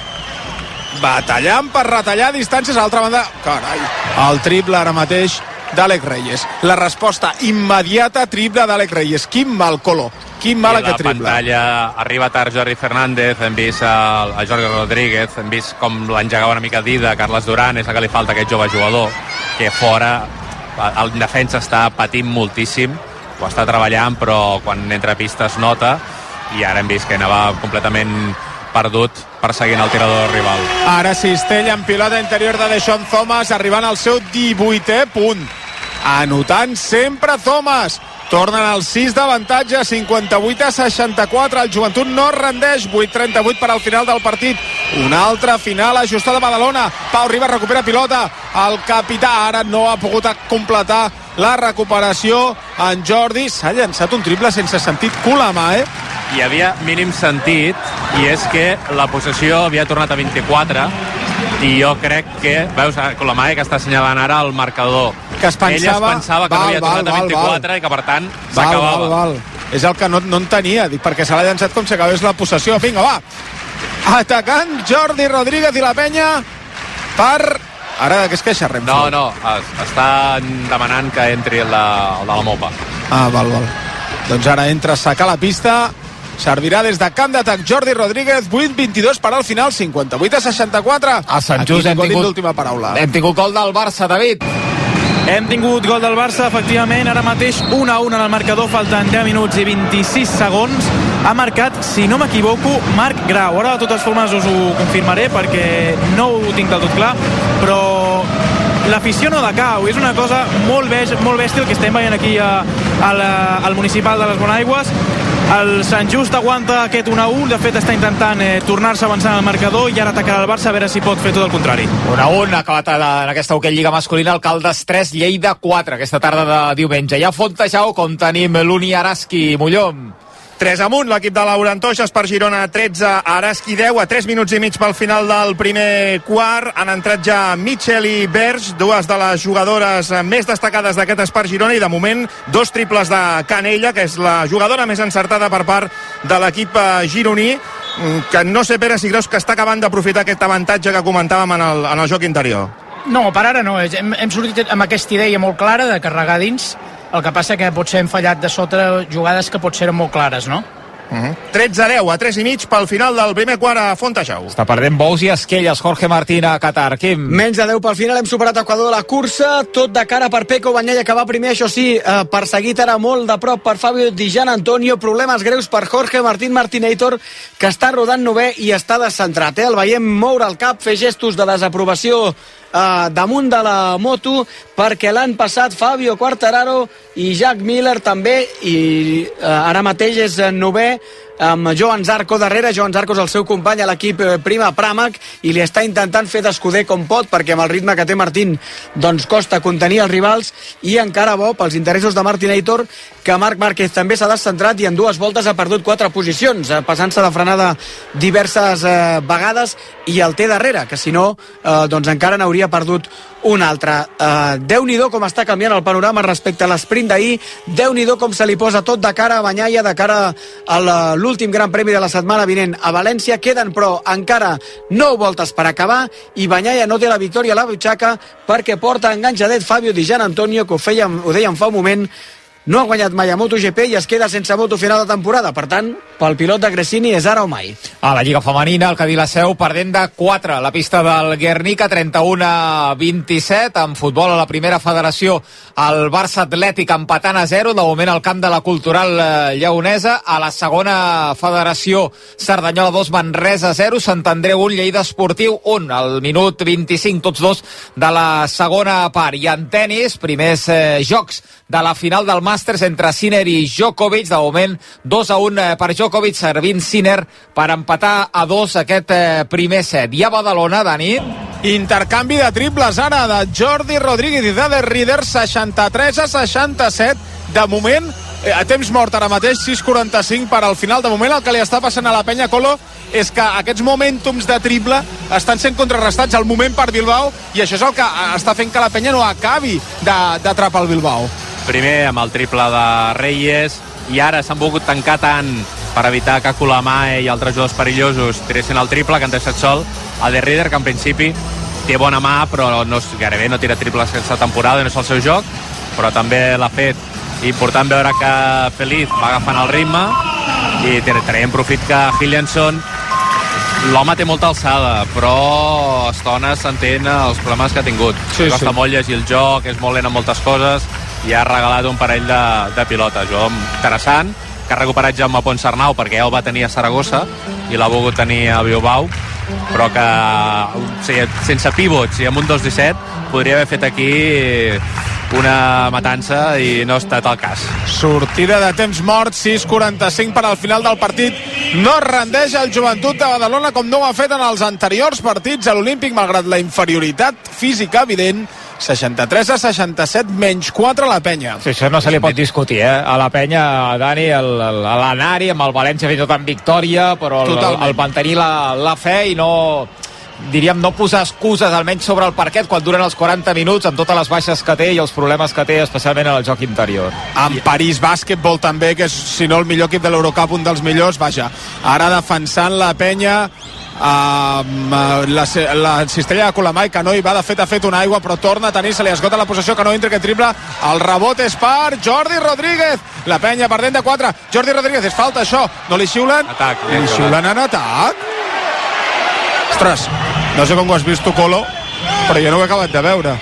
Batallant per retallar distàncies. A l'altra banda, carai, el triple ara mateix d'Àlex Reyes. La resposta immediata, triple d'Àlex Reyes. Quin mal color, quin mal aquest triple. La pantalla arriba tard Jordi Fernández, hem vist el, el Jordi Rodríguez, hem vist com l'engegava una mica Dida, Carles Duran, és el que li falta a aquest jove jugador, que fora el defensa està patint moltíssim, ho està treballant, però quan entra a pista es nota, i ara hem vist que anava completament perdut perseguint el tirador rival. Ara Cistella en pilota interior de Deshaun Thomas, arribant al seu divuitè punt, anotant sempre Thomas. Tornen als sis d'avantatge, cinquanta-vuit a seixanta-quatre. El Joventut no es rendeix, vuit trenta-vuit per al final del partit. Una altra final ajustada a Badalona. Pau Ribas recupera pilota. El capità ara no ha pogut completar la recuperació. En Jordi s'ha llançat un triple sense sentit cul a mà, eh? Hi havia mínim sentit, i és que la possessió havia tornat a vint-i-quatre, i jo crec que, veus, Colomai que està assenyalant ara el marcador, que es pensava, ell es pensava que val, no havia tornat val, a vint-i-quatre val, i que per tant s'acabava. Val, val, val. És el que no, no entenia, dic, perquè se l'ha llançat com si acabés la possessió. Vinga, va, atacant Jordi Rodríguez i la penya per... Ara que es queixa Renfro. No, no, es, estan demanant que entri el de, el de la Mopa. Ah, val, val. Doncs ara entra a sacar la pista. Servirà des de camp d'atac Jordi Rodríguez. Vuit vint-i-dos per al final, cinquanta-vuit a seixanta-quatre. A Sant Just hem tingut l'última paraula. Hem tingut gol del Barça, David. Hem tingut gol del Barça, efectivament, ara mateix un a un en el marcador, falten deu minuts i vint-i-sis segons. Ha marcat, si no m'equivoco, Marc Grau. Ara de totes formes us ho confirmaré perquè no ho tinc del tot clar, però l'afició no decau, és una cosa molt, bèstia, molt bèstia el que estem veient aquí a, a la, al municipal de les Bonaigües. El Sant Just aguanta aquest un a un, de fet està intentant eh, tornar-se avançant al marcador i ara atacarà el Barça a veure si pot fer tot el contrari. un a un, ha acabat en aquesta Hoquei Lliga masculina, el Caldes tres, Lleida quatre, aquesta tarda de diumenge. Ja Fontejau, com tenim l'Uni Araski Mollom. tres amunt, l'equip de Laurent Toixes per Girona tretze, Araski deu, a tres minuts i mig pel final del primer quart. Han entrat ja Mitchell i Berge, dues de les jugadores més destacades d'aquest Espart Girona, i de moment dos triples de Canella, que és la jugadora més encertada per part de l'equip gironí, que no sé, Pere, si creus que està acabant d'aprofitar aquest avantatge que comentàvem en el, en el joc interior. No, per ara no. Hem, hem sortit amb aquesta idea molt clara de carregar dins. El que passa que potser hem fallat de sota jugades que potser eren molt clares, no? Uh-huh. tretze a deu, a tres i mig pel final del primer quart a Fontejau. Està perdent bous i esquelles Jorge Martín a Qatar. Quim? Menys de deu pel final, hem superat Equador de la cursa, tot de cara per Peco Bagnaia, que va primer, això sí, eh, perseguit ara molt de prop per Fabio Di Gian Antonio. Problemes greus per Jorge Martín Martinator, que està rodant novè i està descentrat. Eh? El veiem moure el cap, fer gestos de desaprovació Uh, damunt de la moto, perquè l'han passat Fabio Quartararo i Jack Miller també, i uh, ara mateix és novè amb Joan Zarco darrere. Joan Zarco és el seu company a l'equip Prima Pramac i li està intentant fer d'escuder com pot, perquè amb el ritme que té Martín doncs costa contenir els rivals, i encara bo pels interessos de Martinator que Marc Márquez també s'ha descentrat i en dues voltes ha perdut quatre posicions, eh, passant-se de frenada diverses eh, vegades, i el té darrere, que si no eh, doncs encara n'hauria perdut un altre. Uh, Déu-n'hi-do com està canviant el panorama respecte a l'esprint d'ahir, Déu-n'hi-do com se li posa tot de cara a Bagnaia, de cara a l'últim gran premi de la setmana vinent a València. Queden però encara nou voltes per acabar i Bagnaia no té la victòria a la butxaca perquè porta enganxadet Fabio Di Gian Antonio, que ho, fèiem, ho dèiem fa un moment, no ha guanyat mai a MotoGP i es queda sense moto final de temporada. Per tant, pel pilot de Gresini és ara o mai. A la Lliga Femenina, el Cadí la Seu perdent de quatre a la pista del Guernica, trenta-u a vint-i-set. En futbol, a la primera federació, el Barça Atlètic empatant a zero, de moment al camp de la Cultural Lleonesa. A la segona federació, Cerdanyola dos, Manresa zero, Sant Andreu un, Lleida Esportiu un. Al minut vint-i-cinc, tots dos de la segona part. I en tenis, primers eh, jocs de la final del Masters entre Sinner i Djokovic. De moment, dos a un per Djokovic, servint Sinner per empatar a dos aquest eh, primer set. I a Badalona, Dani... Intercanvi de triples ara de Jordi Rodríguez i de Rieder, seixanta-tres a seixanta-set. De moment, eh, a temps mort ara mateix, sis quaranta-cinc per al final. De moment el que li està passant a la penya, Colo, és que aquests momentums de triple estan sent contrarrestats al moment per Bilbao, i això és el que està fent que la penya no acabi d'atrapar el Bilbao. Primer amb el triple de Reyes, i ara s'han volgut tancar tant per evitar que Colamae i altres jugadors perillosos tiressin el triple, que han deixat sol a De Rieder, que en principi té bona mà, però no, gairebé no tira triples aquesta temporada, no és el seu joc, però també l'ha fet. Important veure que Feliz va agafant el ritme i traiem profit que Hillianson, l'home té molta alçada, però a estones s'entén els problemes que ha tingut. Sí, costa sí. molt llegir el joc, és molt lent en moltes coses, i ha regalat un parell de, de pilotes. Jo, interessant, que ha recuperat Jaume Ponsarnau, perquè ja ho va tenir a Saragossa i l'ha volgut tenir a Bilbao, però que o sigui, sense pivots i amb un dos disset podria haver fet aquí una matança i no ha estat el cas. Sortida de temps mort, sis quaranta-cinc per al final del partit. No es rendeix el Joventut de Badalona com no ho ha fet en els anteriors partits a l'Olímpic, malgrat la inferioritat física evident. seixanta-tres a seixanta-set, menys quatre a la penya. Sí, això no se li pot discutir, eh? A la penya, Dani, l'anar-hi amb el València fins i tot en victòria, però el, el mantenir la, la fe i no, diríem, no posar excuses almenys sobre el parquet quan duren els quaranta minuts, amb totes les baixes que té i els problemes que té, especialment en el joc interior. En París Bàsquetbol també, que és, si no el millor equip de l'Eurocup, un dels millors, vaja. Ara defensant la penya, Um, la, la cistella de Colamae, que no hi va, de fet ha fet una aigua, però torna a tenir, se li esgota la possessió, que no entra aquest triple, el rebot és per Jordi Rodríguez, la penya perdent de quatre, Jordi Rodríguez, és falta això, no li xiulen? Atac, li xiulen en atac? Ostres, no sé com ho has vist tu, Colo, però jo no ho he acabat de veure.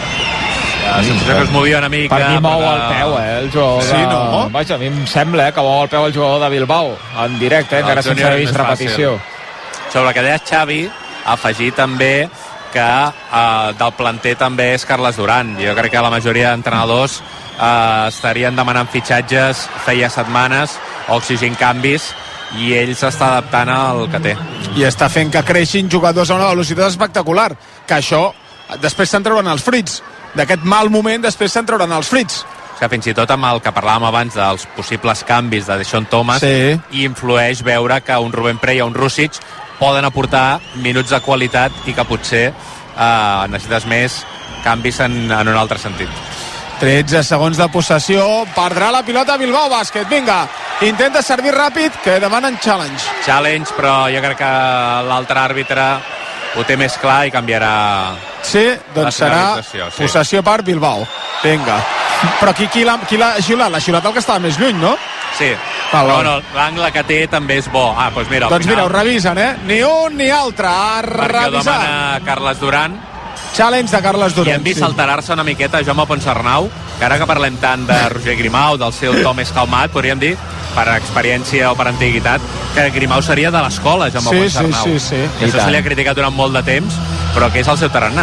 La sensació que es movia una mica. Per mi mou el peu, eh, el jugador de... Sí, no? Vaja, a mi em sembla eh, que mou el peu el jugador de Bilbao, en directe, eh, encara sense haver vist repetició. Sobre el que deia Xavi, afegir també que eh, del planter també és Carles Duran. Jo crec que la majoria d'entrenadors eh, estarien demanant fitxatges feia setmanes o exigint canvis, i ell s'està adaptant al que té. I està fent que creixin jugadors a una velocitat espectacular, que això després se'n trauran els fruits. D'aquest mal moment després se'n trauran els fruits. Que fins i tot amb el que parlàvem abans dels possibles canvis de Deshaun Thomas, sí, influeix veure que un Rubén Prey o un Rússic poden aportar minuts de qualitat i que potser eh, necessites més canvis en, en un altre sentit. tretze segons de possessió, perdrà la pilota Bilbao Bàsquet, vinga, intenta servir ràpid, que demanen challenge. Challenge, però jo crec que l'altre àrbitre ho té més clar i canviarà. Sí, doncs serà sí. possessió per Bilbao. Vinga. Però qui, qui l'ha xiulat? L'ha xiulat el que estava més lluny, no? Sí, ah, però bueno, l'angle que té també és bo. Ah, doncs mira, al doncs final... mira, ho revisen, eh? Ni un ni altre, a revisar. Perquè ho demana Carles Duran. Challenge de Carles Duran. I hem vist sí. alterar-se una miqueta Jaume Ponsarnau, que ara que parlem tant de Roger Grimau, del seu to més calmat, podríem dir, per experiència o per antiguitat, que Grimau seria de l'escola, Jaume sí, Ponsarnau. Sí, sí, sí. I això se li ha criticat durant molt de temps, però que és el seu tarannà.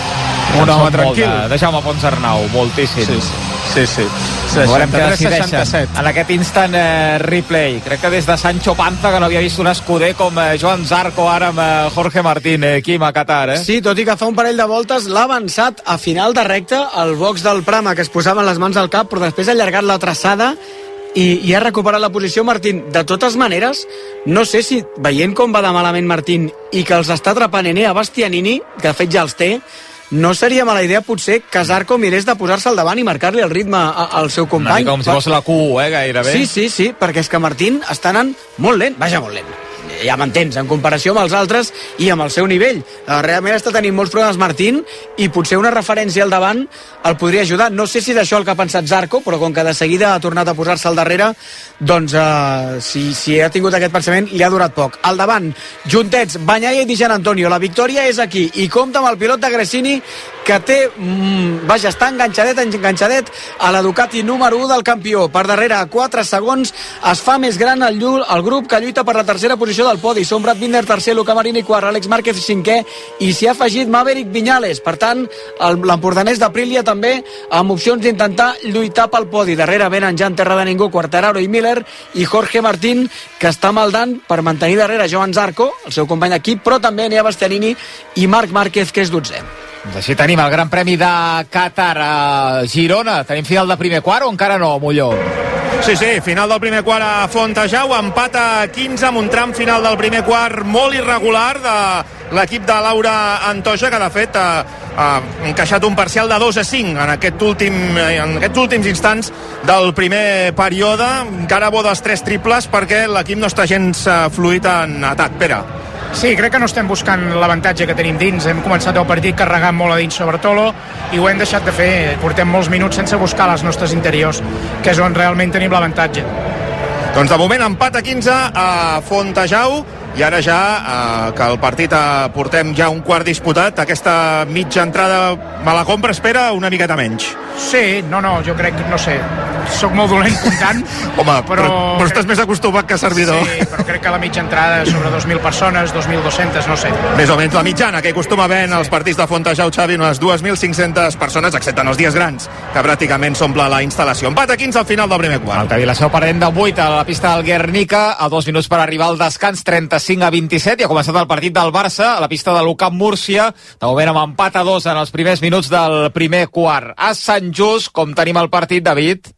Un home tranquil. De, de Jaume Ponsarnau, moltíssim. Sí, sí. Sí, sí. seixanta-tres seixanta-set. En aquest instant eh, replay. Crec que des de Sancho Panza, que no havia vist un escuder com eh, Joan Zarco, ara amb eh, Jorge Martín, eh, Quim, a Qatar, eh? Sí, tot i que fa un parell de voltes l'ha avançat a final de recta el box del Prama, que es posaven les mans al cap, però després ha allargat la traçada i, i ha recuperat la posició Martín. De totes maneres, no sé si, veient com va de malament Martín i que els està atrapant Enea Bastianini, que de fet ja els té, no seria mala idea potser que Zarco mirés de posar-se al davant i marcar-li el ritme a, al seu company. Una mica com si fos la Q, eh, gairebé. Sí, sí, sí, perquè és que Martín està anant molt lent, vaja, molt lent. Ja m'entens, en comparació amb els altres i amb el seu nivell. Realment està tenint molts problemes Martín i potser una referència al davant el podria ajudar. No sé si d'això el que ha pensat Zarco, però com que de seguida ha tornat a posar-se al darrere, doncs uh, si, si ha tingut aquest pensament li ha durat poc. Al davant, juntets, Bagnaia i Di Gianantonio. La victòria és aquí i compta amb el pilot de Gresini, que té, mm, vaja, està enganxadet, enganxadet a la Ducati número u del campió. Per darrere, a quatre segons, es fa més gran el, el grup que lluita per la tercera posició del podi. Són Brad Binder tercer, Luca Marini quart, Àlex Márquez cinquè, i s'hi ha afegit Maverick Viñales. Per tant, l'empordanès d'Aprilia també amb opcions d'intentar lluitar pel podi. Darrere venen ja en terra de ningú Quartararo i Miller, i Jorge Martín, que està maldant per mantenir darrere Joan Zarco, el seu company d'equip, però també Enea Bastianini i Marc Márquez, que és dotzè. Així tenim el Gran Premi de Qatar a Girona. Tenim final de primer quart o encara no, Molló? Sí, sí, final del primer quart a Fontejau, empat a quinze amb un tram final del primer quart molt irregular de l'equip de Laura Antoja, que de fet ha, ha encaixat un parcial de dos a cinc en, aquest últim, en aquests últims instants del primer període. Encara bo dels tres triples perquè l'equip no està gens fluid en atac. Pere. Sí, crec que no estem buscant l'avantatge que tenim dins. Hem començat el partit carregant molt a dins sobre Tolo i ho hem deixat de fer. Portem molts minuts sense buscar les nostres interiors, que és on realment tenim l'avantatge. Doncs de moment empat a quinze a Fontejau, i ara ja eh, que el partit eh, portem ja un quart disputat, aquesta mitja entrada me la compra, espera una miqueta menys. Sí, no, no, jo crec, no sé, soc molt dolent comptant. Home, però, però, però estàs més acostumat que servidor. Sí, però crec que la mitja entrada és sobre dos mil persones, dos mil dos-centes, no sé. Més o menys la mitjana que acostuma a haver en els partits de Fontejau, Xavi, unes dos mil cinc-centes persones, excepte en els dies grans, que pràcticament s'omple la instal·lació. Empat a quinze al final del primer quart. El Cavilasseu perdent de vuit a la pista del Guernica, a dos minuts per arribar al descans, trenta-cinc a vint-i-set, i ha començat el partit del Barça a la pista de l'U Camp Múrcia, de moment amb empat a dos en els primers minuts del primer quart. A Sant Just, com tenim el partit, David?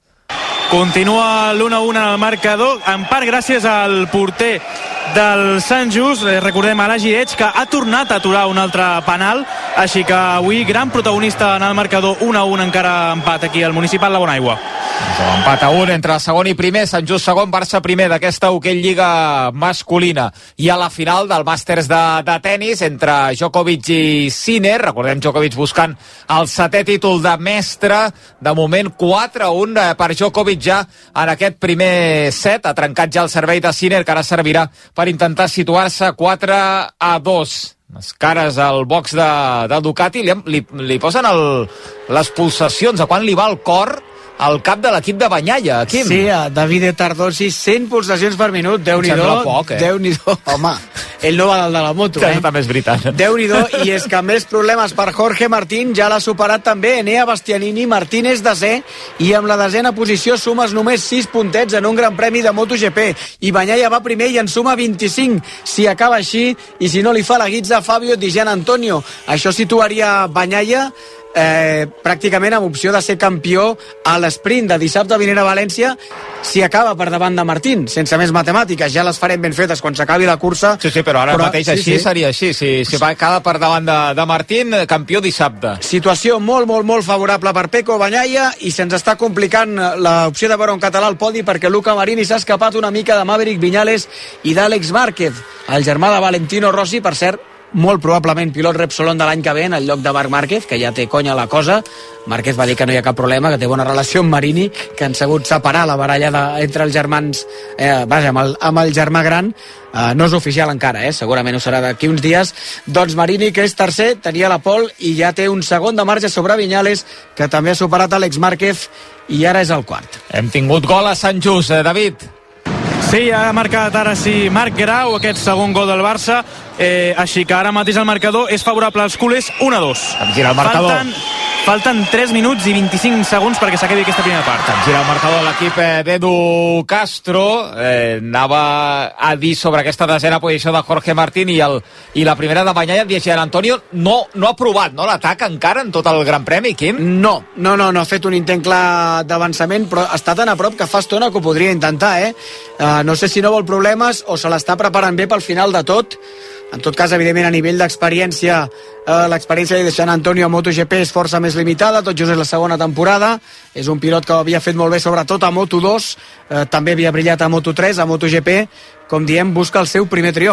Continua l'u a u en el marcador, en part gràcies al porter del Sant Just, eh, recordem a l'Agi Edge, que ha tornat a aturar un altre penal, així que avui gran protagonista en el marcador, u a u, encara empat aquí al Municipal La Bonaigua. Empat a un entre segon i primer, Sant Just segon, Barça primer d'aquesta Hoquei Lliga masculina. I a la final del Màsters de, de tennis entre Djokovic i Sinner, recordem Djokovic buscant el setè títol de mestre, de moment quatre a un per Djokovic ja en aquest primer set, ha trencat ja el servei de Sinner, que ara servirà per intentar situar-se quatre a dos. Les cares al box de, de Ducati li, li, li posen el, les pulsacions, a quan li va el cor al cap de l'equip de Bagnaia, Quim. Sí, a Davide Tardosi, cent pulsacions per minut, Déu-n'hi-do. Poc, eh? Déu-n'hi-do, home. Ell no va dalt de la moto, eh? També és veritat. Déu-n'hi-do, i és que més problemes per Jorge Martín, ja l'ha superat també Enea Bastianini, Martín és desè, i amb la desena posició sumes només sis puntets en un gran premi de MotoGP, i Bagnaia va primer i en suma vint-i-cinc, si acaba així, i si no li fa la guitza Fabio Di Gian Antonio. Això situaria Bagnaia Eh, pràcticament amb opció de ser campió a l'esprint de dissabte vinent a València, si acaba per davant de Martín, sense més matemàtiques, ja les farem ben fetes quan s'acabi la cursa. Sí, sí, però ara però, mateix sí, així sí. Seria així, si, si va cada per davant de, de Martín, campió dissabte. Situació molt, molt, molt favorable per Pecco Bagnaia, i se'ns està complicant l'opció de veure un català al podi, perquè Luca Marini s'ha escapat una mica de Maverick Viñales i d'Àlex Márquez, el germà de Valentino Rossi, per cert, molt probablement pilot Repsolon de l'any que ve en el lloc de Marc Márquez, que ja té conya la cosa. Márquez va dir que no hi ha cap problema, que té bona relació amb Marini, que han sabut separar la baralla de, entre els germans, eh, vaja, amb el, amb el germà gran. Eh, no és oficial encara, eh? Segurament ho serà d'aquí uns dies. Doncs Marini, que és tercer, tenia la pole i ja té un segon de marge sobre Viñales, que també ha superat Àlex Márquez, i ara és el quart. Hem tingut gol a Sant Just, eh, David? Sí, ha marcat ara sí Marc Grau, aquest segon gol del Barça, eh, així que ara mateix el marcador és favorable als culers, un a dos. Em gira el marcador. Falten, falten tres minuts i vint-i-cinc segons perquè s'acabi aquesta primera part. Em gira el marcador l'equip d'Edu Castro, eh, anava a dir sobre aquesta desena posició de Jorge Martín, i, el, i la primera de Bagnaia, Di Gian Antonio, no, no ha provat, no, l'atac encara en tot el Gran Premi, Quim? No, no, no, no ha fet un intent clar d'avançament, però està tan a prop que fa estona que ho podria intentar, eh? Uh, no sé si no vol problemes o se l'està preparant bé pel final de tot. En tot cas, evidentment, a nivell d'experiència, eh, l'experiència de San Antonio a MotoGP és força més limitada, tot just és la segona temporada, és un pilot que ho havia fet molt bé, sobretot a Moto dos, eh, també havia brillat a Moto tres, a MotoGP, com diem, busca el seu primer triomf.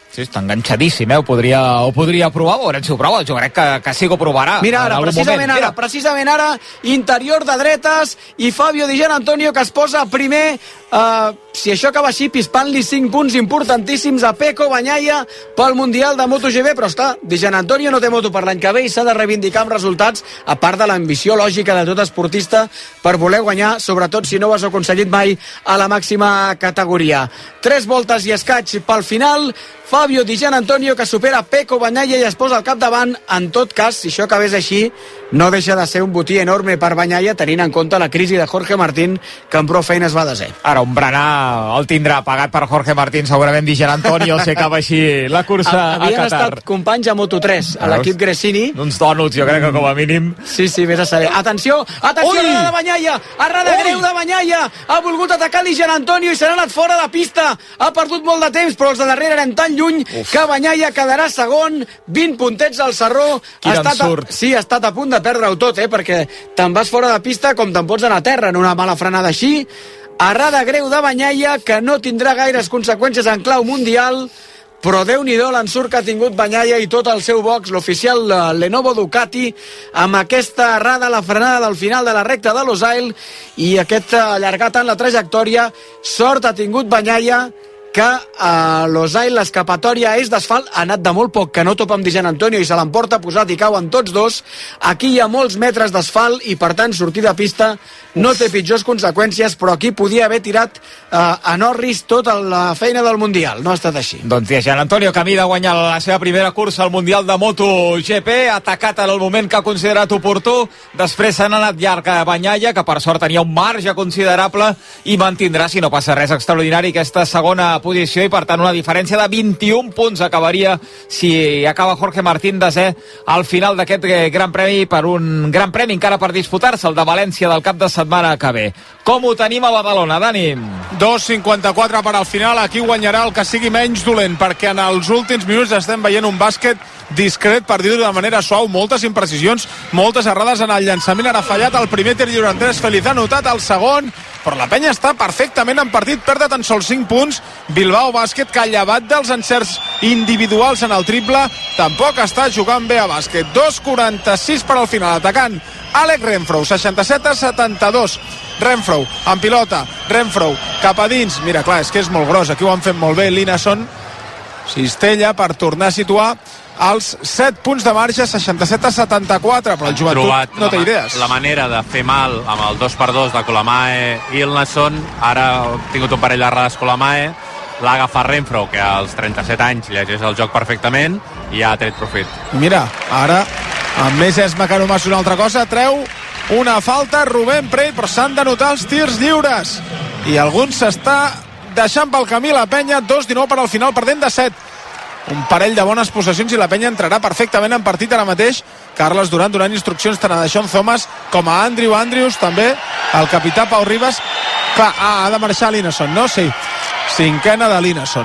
Sí, està enganxadíssim, eh? Ho podria, ho podria provar, veurem si ho prova. Jo crec que, que sí que ho provarà. Mira ara, precisament moment. ara, Mira. precisament ara, interior de dretes, i Fabio Di Gianantonio, que es posa primer. Uh, si això acaba així, pispant-li cinc punts importantíssims a Pecco Bagnaia pel Mundial de MotoGP, però està, Di Gianantonio no té moto per l'any que ve i s'ha de reivindicar amb resultats, a part de l'ambició lògica de tot esportista per voler guanyar, sobretot si no ho has aconseguit mai a la màxima categoria. Tres voltes i escaig pel final, Fabio Di Gianantonio, que supera Pecco Bagnaia i es posa al capdavant. En tot cas, si això acabés així, no deixa de ser un botí enorme per Bagnaia, tenint en compte la crisi de Jorge Martín, que amb prou feines va de ser. Ara, un berenar el tindrà pagat per Jorge Martín, segurament Di Gianantonio, si acaba així la cursa a, a Havien Qatar. estat companys a Moto tres, a l'equip Gresini. Uns dònuts, jo crec que com a mínim. Sí, sí, vés a saber. Atenció, atenció, Ui! arrada de Bagnaia, arrada Ui! greu de Bagnaia, ha volgut atacar Di Gianantonio i se n'ha anat fora de pista, ha perdut molt de temps, però els de darrere eren tan lluny Uf. que Bagnaia quedarà segon, vint puntets al Sarró. Quin ha estat ensurt. a, sí, ha estat a punt de perdre-ho tot, eh, perquè te'n vas fora de pista com te'n pots anar a terra en una mala frenada així. Arrada greu de Bagnaia, que no tindrà gaires conseqüències en clau mundial, però Déu-n'hi-do l'ensurt que ha tingut Bagnaia i tot el seu box, l'oficial Lenovo Ducati, amb aquesta errada a la frenada del final de la recta de Losail i aquest allargar tant la trajectòria. Sort ha tingut Bagnaia, que a Losail l'escapatòria és d'asfalt, ha anat de molt poc, que no topa amb Di Gianantonio i se l'emporta posat i cauen tots dos. Aquí hi ha molts metres d'asfalt i per tant sortir de pista no té pitjors conseqüències, però aquí podia haver tirat eh, a Norris tota la feina del Mundial. No ha estat així. Doncs Di Gianantonio, camí de guanyar la seva primera cursa al Mundial de MotoGP, atacat en el moment que ha considerat oportú, després s'han anat llarg a Bagnaia, que per sort tenia un marge considerable i mantindrà, si no passa res extraordinari, aquesta segona posició i per tant una diferència de vint-i-un punts acabaria si acaba Jorge Martín desè al final d'aquest gran premi, per un gran premi encara per disputar-se, el de València del cap de setmana que ve. Com ho tenim a Badalona, Dani? dos cinquanta-quatre per al final, aquí guanyarà el que sigui menys dolent, perquè en els últims minuts estem veient un bàsquet discret, per dir-ho de manera suau, moltes imprecisions, moltes errades en el llançament. Ara ha fallat el primer tir lliure Andrés Feliz, ha notat el segon, però la penya està perfectament en partit, perd tan sols cinc punts. Bilbao Bàsquet, que llevat dels encerts individuals en el triple, tampoc està jugant bé a bàsquet. dos quaranta-sis per al final, atacant Àlex Renfrow, seixanta-set a setanta-dos. Renfrow, en pilota, Renfrow, cap a dins. Mira, clar, és que és molt gros, aquí ho han fet molt bé. Lineson cistella per tornar a situar els set punts de marge, seixanta-set a setanta-quatre, però el joventut no té idees. La manera de fer mal amb el dos per dos de Colamae i Ilnason. Ara ha tingut un parell d'errades Colamae, l'ha agafat Renfrow, que als trenta-set anys llegeix el joc perfectament i ha tret profit. Mira, ara amb més esma que només una altra cosa, treu una falta Rubén Prey, però s'han de notar els tirs lliures i alguns s'està deixant pel camí la penya. Dos dinou per al final, perdent de set. Un parell de bones possessions i la penya entrarà perfectament en partit ara mateix. Carles Duran donant instruccions tant a Deshaun Thomas com a Andrew Andrews, també el capità Pau Ribas. Clar, ah, ha de marxar Lineson, no? Sí, cinquena de Lineson.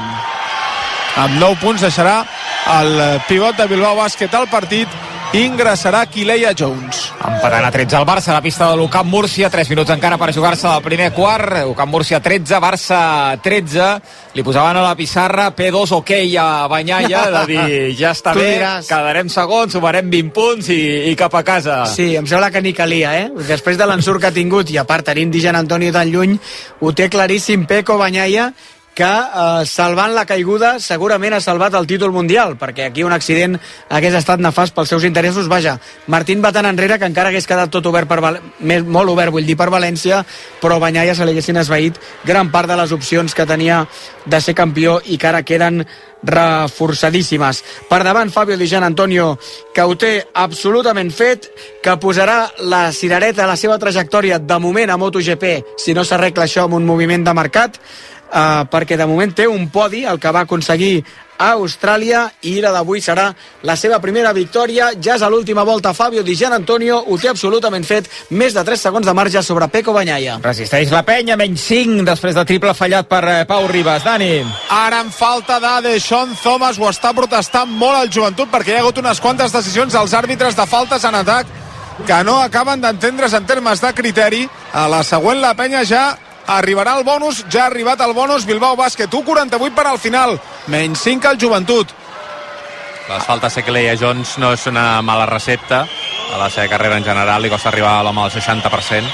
Amb nou punts deixarà el pivot de Bilbao Bàsquet al partit, ingressarà Kileia Jones. Empatant a tretze al Barça, a la pista de l'Ucamp Múrcia, tres minuts encara per jugar-se del primer quart. Ucamp Múrcia tretze, Barça tretze. Li posaven a la pissarra P dos ok a Bagnaia, de dir, ja està Tu bé, diràs. quedarem segons, sumarem vint punts i, i cap a casa. Sí, em sembla que ni calia, eh? Després de l'ensurt que ha tingut, i a part tenint Di Gianantonio tan lluny, ho té claríssim Pecco Bagnaia, que eh, salvant la caiguda segurament ha salvat el títol mundial, perquè aquí un accident hagués estat nefast pels seus interessos. Vaja, Martín va tan enrere que encara hagués quedat tot obert per Val... més, molt obert, vull dir, per València, però Bagnaia se li haguessin esvaït gran part de les opcions que tenia de ser campió i que ara queden reforçadíssimes. Per davant Fabio Di Gianantonio, que ho té absolutament fet, que posarà la cirereta a la seva trajectòria de moment a MotoGP, si no s'arregla això amb un moviment de mercat, Uh, perquè de moment té un podi, el que va aconseguir a Austràlia, i la d'avui serà la seva primera victòria. Ja és a l'última volta Fabio Di Gianantonio, ho té absolutament fet, més de tres segons de marge sobre Pecco Bagnaia. Resisteix la penya, menys cinc després de triple fallat per eh, Pau Ribas. Dani. Ara en falta de Deshaun Thomas, ho està protestant molt el joventut, perquè hi ha hagut unes quantes decisions dels àrbitres de faltes en atac que no acaben d'entendre's en termes de criteri. A la següent la penya ja arribarà el bonus, ja ha arribat el bonus Bilbao Bàsquet, u quaranta-vuit per al final, menys cinc al Joventut. Les faltes sé que Leia Jones no és una mala recepta, a la seva carrera en general li costa arribar a l'home al seixanta per cent.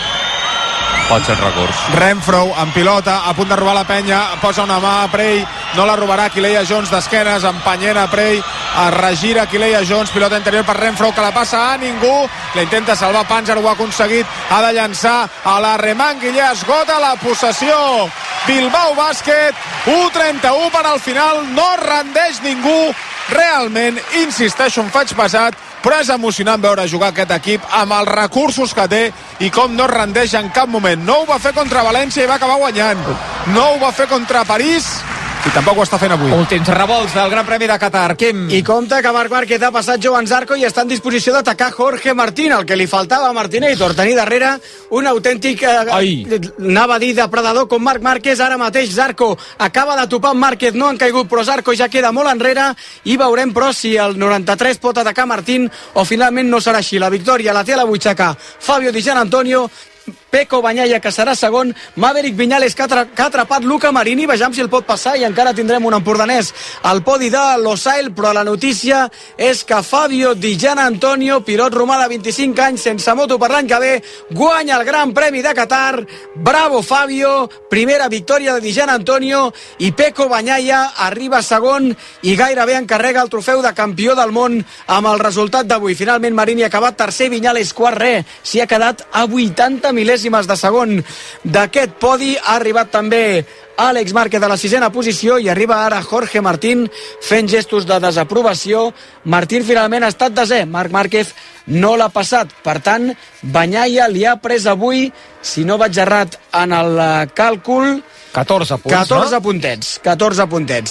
Pot ser recurs. Renfro en pilota, a punt de robar la penya, posa una mà a Prey, no la robarà Kileia Jones d'esquenes, empenyent a Prey, es regira Kileia Jones, pilota interior per Renfro, que la passa a ningú, la intenta salvar Panzer, ho ha aconseguit, ha de llançar a la Remanguilla, esgota la possessió. Bilbao Bàsquet, u trenta-u per al final, no rendeix ningú, realment, insisteixo, em faig pesat, però és emocionant veure jugar aquest equip amb els recursos que té i com no es rendeix en cap moment. No ho va fer contra València i va acabar guanyant. No ho va fer contra París i tampoc ho està fent avui. Últims revolts del Gran Premi de Qatar, Quim. I compte que Marc Márquez ha passat Joan Zarco i està en disposició d'atacar Jorge Martín, el que li faltava a Martínez, tenir darrere un autèntic eh, anava a dir depredador com Marc Márquez. Ara mateix Zarco acaba de topar amb Márquez, no han caigut, però Zarco ja queda molt enrere i veurem però si el noranta-tres pot atacar Martín o finalment no serà així. La victòria la té a la butxaca Fabio Di Gianantonio, Pecco Bagnaia, que serà segon, Maverick Viñales, que ha, tra que ha atrapat Luca Marini, vejam si el pot passar, i encara tindrem un empordanès al podi de Losail, però la notícia és que Fabio Di Gianantonio, pilot romà de vint-i-cinc anys, sense moto per l'any que ve, guanya el Gran Premi de Qatar. Bravo Fabio, primera victòria de Di Gianantonio, i Pecco Bagnaia arriba segon i gairebé encarrega el trofeu de campió del món amb el resultat d'avui. Finalment Marini ha acabat tercer, Viñales quart, re, s'hi ha quedat a vuitanta mil·lèsimes de segon d'aquest podi. Ha arribat també Àlex Márquez a la sisena posició i arriba ara Jorge Martín fent gestos de desaprovació. Martín finalment ha estat desè, Marc Márquez no l'ha passat, per tant Bagnaia li ha pres avui, si no vaig errat en el càlcul, catorze punts, catorze no? puntets, catorze puntets,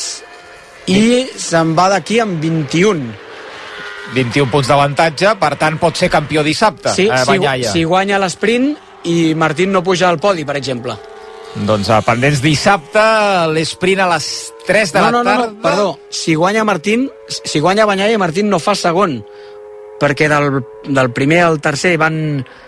i se'n va d'aquí amb vint-i-un. vint-i-un punts d'avantatge, per tant pot ser campió dissabte, sí, eh, Bagnaia. Si, si guanya l'esprint i Martín no puja al podi, per exemple. Doncs uh, pendents dissabte, l'esprint a les tres de no, la no, no, tarda. No, perdó, si guanya Martín, si guanya Bagnaia, Martín no fa segon, perquè del, del primer al tercer van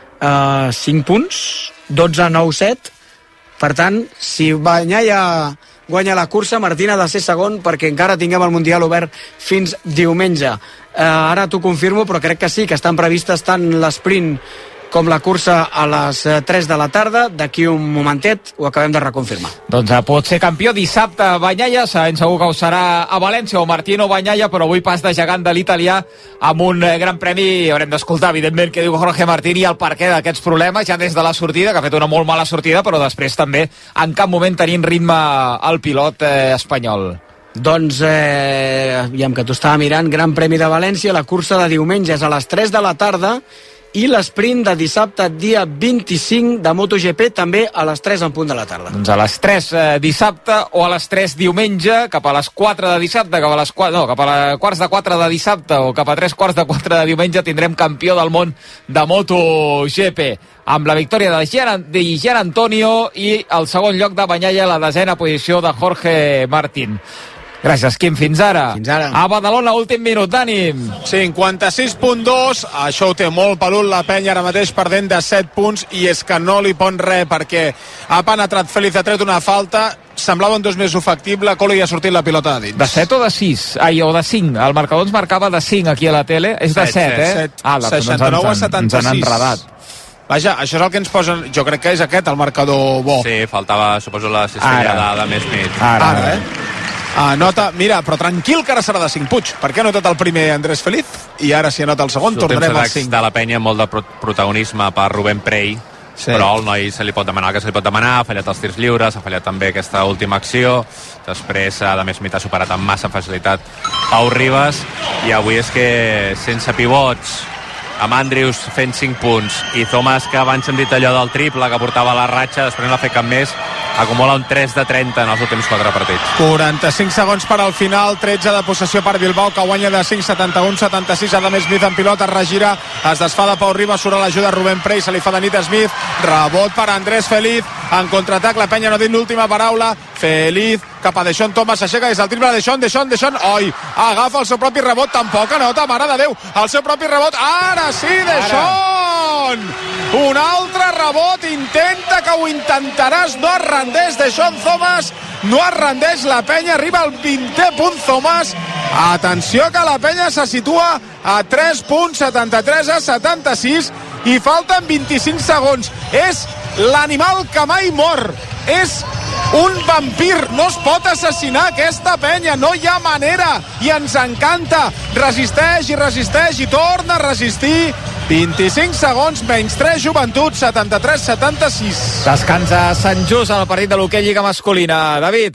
uh, cinc punts, dotze, nou, set, per tant, si Bagnaia guanya la cursa, Martín ha de ser segon perquè encara tinguem el Mundial obert fins diumenge. Uh, ara t'ho confirmo, però crec que sí, que estan previstes tant l'esprint com la cursa a les tres de la tarda. D'aquí un momentet ho acabem de reconfirmar. Doncs uh, pot ser campió dissabte Bagnaia, sabem segur que ho serà a València o Martino Bagnaia, però avui pas de gegant de l'italià amb un eh, gran premi. Haurem d'escoltar evidentment què diu Jorge Martín i el perquè d'aquests problemes ja des de la sortida, que ha fet una molt mala sortida, però després també en cap moment tenint ritme al pilot eh, espanyol. Doncs, eh, aviam que t'ho estava mirant, Gran Premi de València, la cursa de diumenge és a les tres de la tarda i l'esprint de dissabte, dia vint-i-cinc de MotoGP, també a les tres en punt de la tarda. Doncs a les tres eh, dissabte o a les tres diumenge, cap a les quatre de dissabte, cap a les quatre, no, cap a les quarts de quatre de dissabte o cap a tres quarts de quatre de diumenge tindrem campió del món de MotoGP, amb la victòria de Gian, de Gian Antonio i el segon lloc de Bagnaia, la desena posició de Jorge Martín. Gràcies, Quim. Fins ara. Fins ara. A Badalona, últim minut, Dani. cinquanta-sis punt dos, això ho té molt pelut la penya ara mateix perdent de set punts i és que no li pon res perquè ha penetrat Félix, ha tret una falta, semblava un dos més factible, Colo i ha sortit la pilota de dins. De set o de sis? Ai, o de cinc. El marcador ens marcava de cinc aquí a la tele. És de set, eh? set, ah, la, seixanta-nou a setanta-sis. Ens han enredat. Vaja, això és el que ens posen... Jo crec que és aquest el marcador bo. Sí, faltava, suposo, la cistella d'Adam Smith. Ara, ara, eh? Ah, nota, mira, però tranquil que ara serà de cinc Puig, perquè ha notat el primer Andrés Feliz i ara si anota el segon tornarem al cinc. De la penya, molt de pro protagonisme per Rubén Prey, sí. Però el noi se li pot demanar el que se li pot demanar, ha fallat els tirs lliures, ha fallat també aquesta última acció, després Adam Smith ha superat amb massa facilitat Pau Ribas, i avui és que sense pivots, amb Andrews fent cinc punts i Thomas, que abans hem dit allò del triple que portava la ratxa, després no l'ha fet cap més, acumula un tres de trenta en els últims quatre partits. quaranta-cinc segons per al final, tretze de possessió per Bilbao, que guanya de cinc, setanta-u setanta-sis. Adam Smith en pilota, es regira, es desfà de Pau Ribas, surt a l'ajuda Rubén Prey, se li fa de nit a Smith, rebot per Andrés Feliz, en contraatac, la penya no ha dit l'última paraula, Feliz cap a Deshon Thomas, s'aixeca des del triple, Deshon, Deshon, Deshon, oi, agafa el seu propi rebot, tampoc anota, mare de Déu, el seu propi rebot, ara sí, Deshon! John. Un altre rebot, intenta que ho intentaràs, no es rendeix Deshaun Thomas, no es rendeix la penya, arriba al vintè punt Thomas. Atenció que la penya se situa a tres coma setanta-tres a setanta-sis i falten vint-i-cinc segons. És l'animal que mai mor, és un vampir, no es pot assassinar aquesta penya, no hi ha manera, i ens encanta. Resisteix i resisteix i torna a resistir. vint-i-cinc segons, menys tres, Joventut, setanta-tres a setanta-sis. Descansa Sant Just al partit de l'hoquei Lliga masculina. David.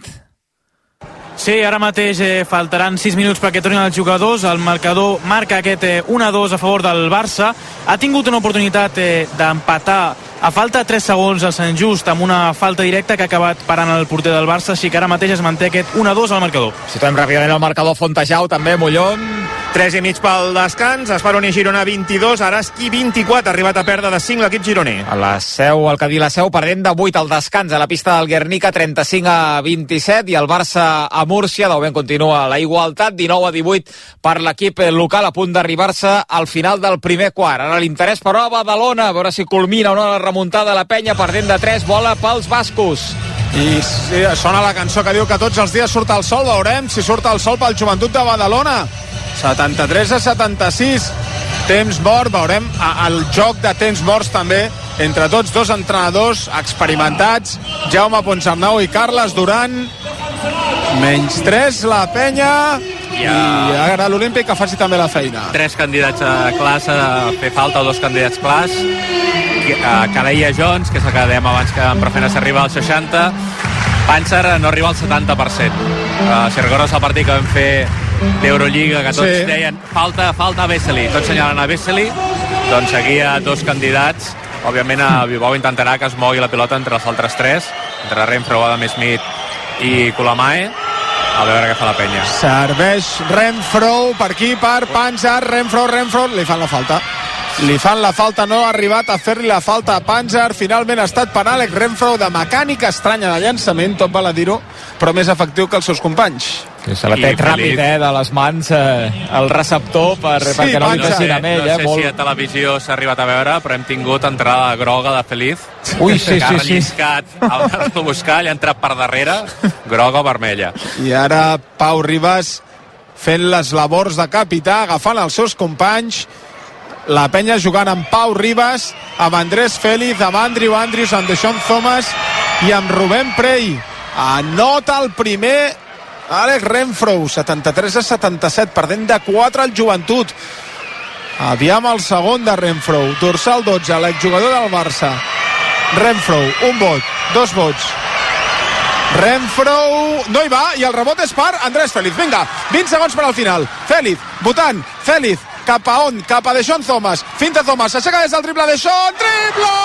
Sí, ara mateix eh, faltaran sis minuts perquè tornin els jugadors. El marcador marca aquest eh, un a dos a favor del Barça. Ha tingut una oportunitat eh, d'empatar a falta de tres segons al Sant Just amb una falta directa que ha acabat parant el porter del Barça, així que ara mateix es manté aquest un a dos al marcador. Situem ràpidament el marcador. Fontejau també, Mollón. tres i mig pel descans, Esperoni Girona vint-i-dos, Araski vint-i-quatre, ha arribat a perdre de cinc l'equip gironí. A la Seu, el Cadí la Seu, perdent de vuit al descans a la pista del Guernica, trenta-cinc a vint-i-set, i el Barça a Múrcia, de moment continua la igualtat, dinou a divuit per l'equip local, a punt d'arribar-se al final del primer quart. Ara l'interès però a Badalona, a veure si culmina o no la remuntada de la penya, perdent de tres, bola pels bascos. I sí, sona la cançó que diu que tots els dies surt el sol, veurem si surt el sol pel Joventut de Badalona. setanta-tres a setanta-sis, temps mort, veurem el joc de temps morts també entre tots dos entrenadors experimentats, Jaume Ponsarnau i Carles Duran. Menys tres la penya, i ara l'Olímpic que faci també la feina. Tres candidats a classe a fer falta, o dos candidats clars. Cadeia Jones, que és el que dèiem abans que en Profena s'arriba al seixanta. Panzer no arriba al setanta per cent. Uh, si recordes el partit que vam fer d'Eurolliga, que tots sí. deien falta, falta Vesely, tots senyalen a Vesely, doncs aquí hi ha dos candidats. Òbviament a Bilbao intentarà que es mogui la pilota entre els altres tres, entre Renfro, Adam Smith i Colamae. A veure què fa la penya. Serveix Renfro per aquí, per Panzer. Renfro, Renfro, li fan la falta. Li fan la falta, no ha arribat a fer-li la falta a Panzer. Finalment ha estat per Àlex Renfro, de mecànica estranya de llançament, tot val a dir-ho, però més efectiu que els seus companys. Sí, se l'ha tret ràpid, eh, de les mans eh, el receptor per, sí, perquè no li passin amb ell. No sé eh, molt... si a televisió s'ha arribat a veure, però hem tingut entrada groga de Feliz. Ui, sí, que ha sí, sí. relliscat al anar-lo a buscar, li ha entrat per darrere, groga o vermella. I ara Pau Ribas fent les labors de capità, agafant els seus companys. La penya jugant amb Pau Ribas, amb Andrés Félix, amb Andrew Andrews, amb Deshaun Thomas i amb Rubén Prey. Anota el primer Àlex Renfro, setanta-tres a setanta-set, perdent de quatre al Joventut. Aviam el segon de Renfro, dorsal dotze, l'exjugador del Barça. Renfro, un vot, dos vots. Renfro no hi va, i el rebot és per Andrés Félix. Vinga, vint segons per al final. Félix, votant, Félix, cap a on? Cap a Deshaun Thomas. Finta Thomas, s'aixeca des del triple Deshaun, triple!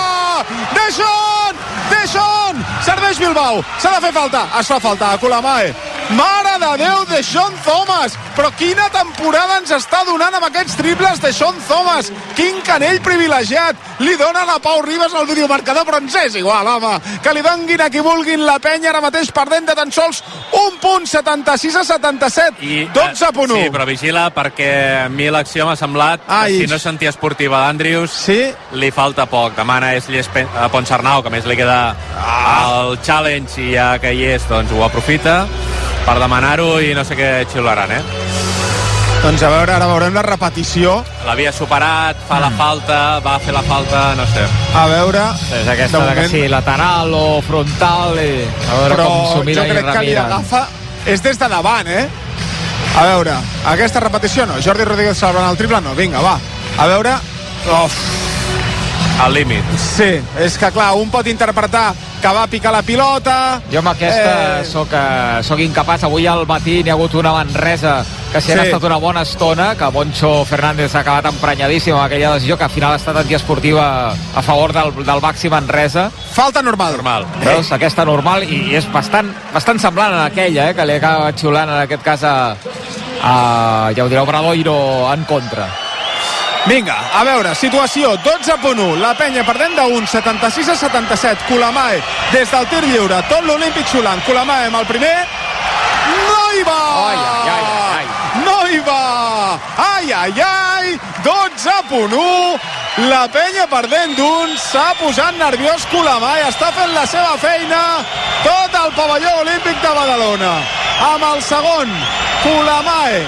Deshaun! Deshaun! Serveix Bilbao, s'ha de fer falta, es fa falta a Colamae. Mare de Déu, Deshaun Thomas! Però quina temporada ens està donant amb aquests triples Deshaun Thomas! Quin canell privilegiat! Li donen a Pau Ribas el videomarcador, però ens és igual, home! Que li donguin a qui vulguin, la penya ara mateix perdent de tan sols un punt, setanta-sis a setanta-set, dotze punt u. Sí, però vigila, perquè a mi l'acció m'ha semblat Ai. que si no és sentia esportiva d'Andrius, sí? Li falta poc. Demana és Lles a Ponsarnau, que més li queda ah. el challenge, i ja que hi és, doncs ho aprofita per demanar-ho, i no sé què xiularan, eh? Doncs a veure, ara veurem la repetició. L'havia superat, fa la falta, va fer la falta, no sé. A veure... És aquesta de, de que sí, lateral o frontal, i a veure però com s'ho mira i remira. Però jo crec que li agafa... És des de davant, eh? A veure, aquesta repetició no. Jordi Rodríguez salvant el triple, no. Vinga, va. A veure... Uf. Al límit. Sí, és que clar, un pot interpretar que va picar la pilota... Jo amb aquesta eh... soc, uh, soc incapaç. Avui al matí n'hi ha hagut una Manresa que s'hi sí. ha estat una bona estona, que Moncho Fernández ha acabat emprenyadíssim amb aquella decisió, que al final ha estat antiesportiva a favor del, del Baxi Manresa. Falta normal. normal. Veus? Eh. Aquesta normal, i és bastant, bastant semblant a aquella, eh, que li acaba xiulant en aquest cas a, a ja ho direu, Bradoiro en contra. Vinga, a veure, situació, dotze punt u, la penya perdent d'un, setanta-sis a setanta-set, Colamae des del tir lliure, tot l'Olímpic xulant, Colamae amb el primer, no hi va! Ai, ai, ai, ai. No hi va! Ai, ai, ai! dotze punt u, la penya perdent d'un, s'ha posat nerviós Coulamay, està fent la seva feina tot el pavelló olímpic de Badalona, amb el segon Coulamay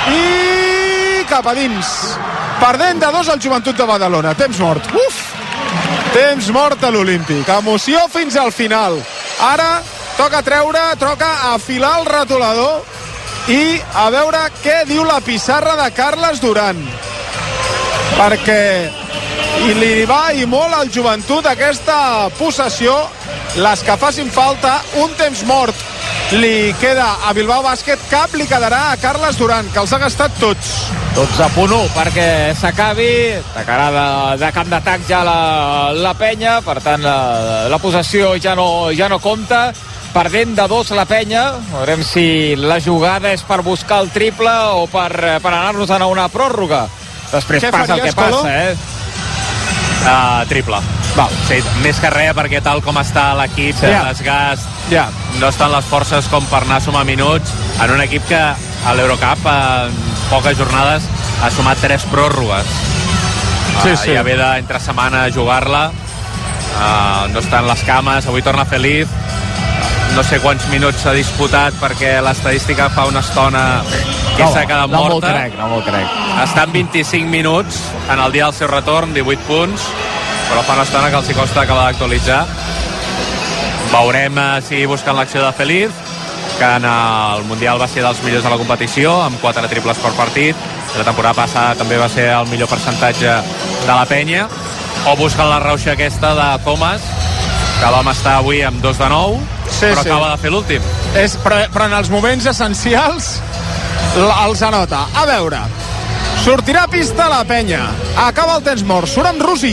i cap a dins, perdent de dos el Joventut de Badalona. Temps mort, uf, temps mort a l'Olímpic, emoció fins al final. Ara toca treure, toca afilar el retolador i a veure què diu la pissarra de Carles Duran, perquè i li va i molt al Joventut aquesta possessió, les que facin falta. Un temps mort li queda a Bilbao Bàsquet, cap li quedarà a Carles Duran, que els ha gastat tots. dotze a punt u perquè s'acabi, tacarà de, de camp d'atac ja la, la penya, per tant la, la possessió ja no, ja no compta, perdent de dos la penya. Veurem si la jugada és per buscar el triple o per, per anar-nos a una pròrroga. Després Què passa el que faries, passa, eh? Uh, triple. Val. Sí, més que res, perquè tal com està l'equip de Ja. desgast, Ja. no estan les forces com per anar a sumar minuts en un equip que a l'Eurocup en poques jornades ha sumat tres pròrrogues. Sí, Uh, sí. ja ve d'entre setmana a jugar-la, uh, no estan les cames, avui torna Feliz, no sé quants minuts s'ha disputat perquè l'estadística fa una estona que No, s'ha quedat no morta. me'l crec, no me'l crec. Està en vint-i-cinc minuts en el dia del seu retorn, divuit punts, però fa una estona que els hi costa acabar d'actualitzar. Veurem eh, si busquen l'acció de Feliz, que en el Mundial va ser dels millors de la competició, amb quatre triples per partit. La temporada passada també va ser el millor percentatge de la penya. O busquen la rauxa aquesta de Thomas, que l'home està avui amb dos de nou, Sí, però sí. acaba de fer l'últim. És, però, però en els moments essencials l- els anota. A veure, sortirà a pista la penya, acaba el temps mort, surt amb Rusic,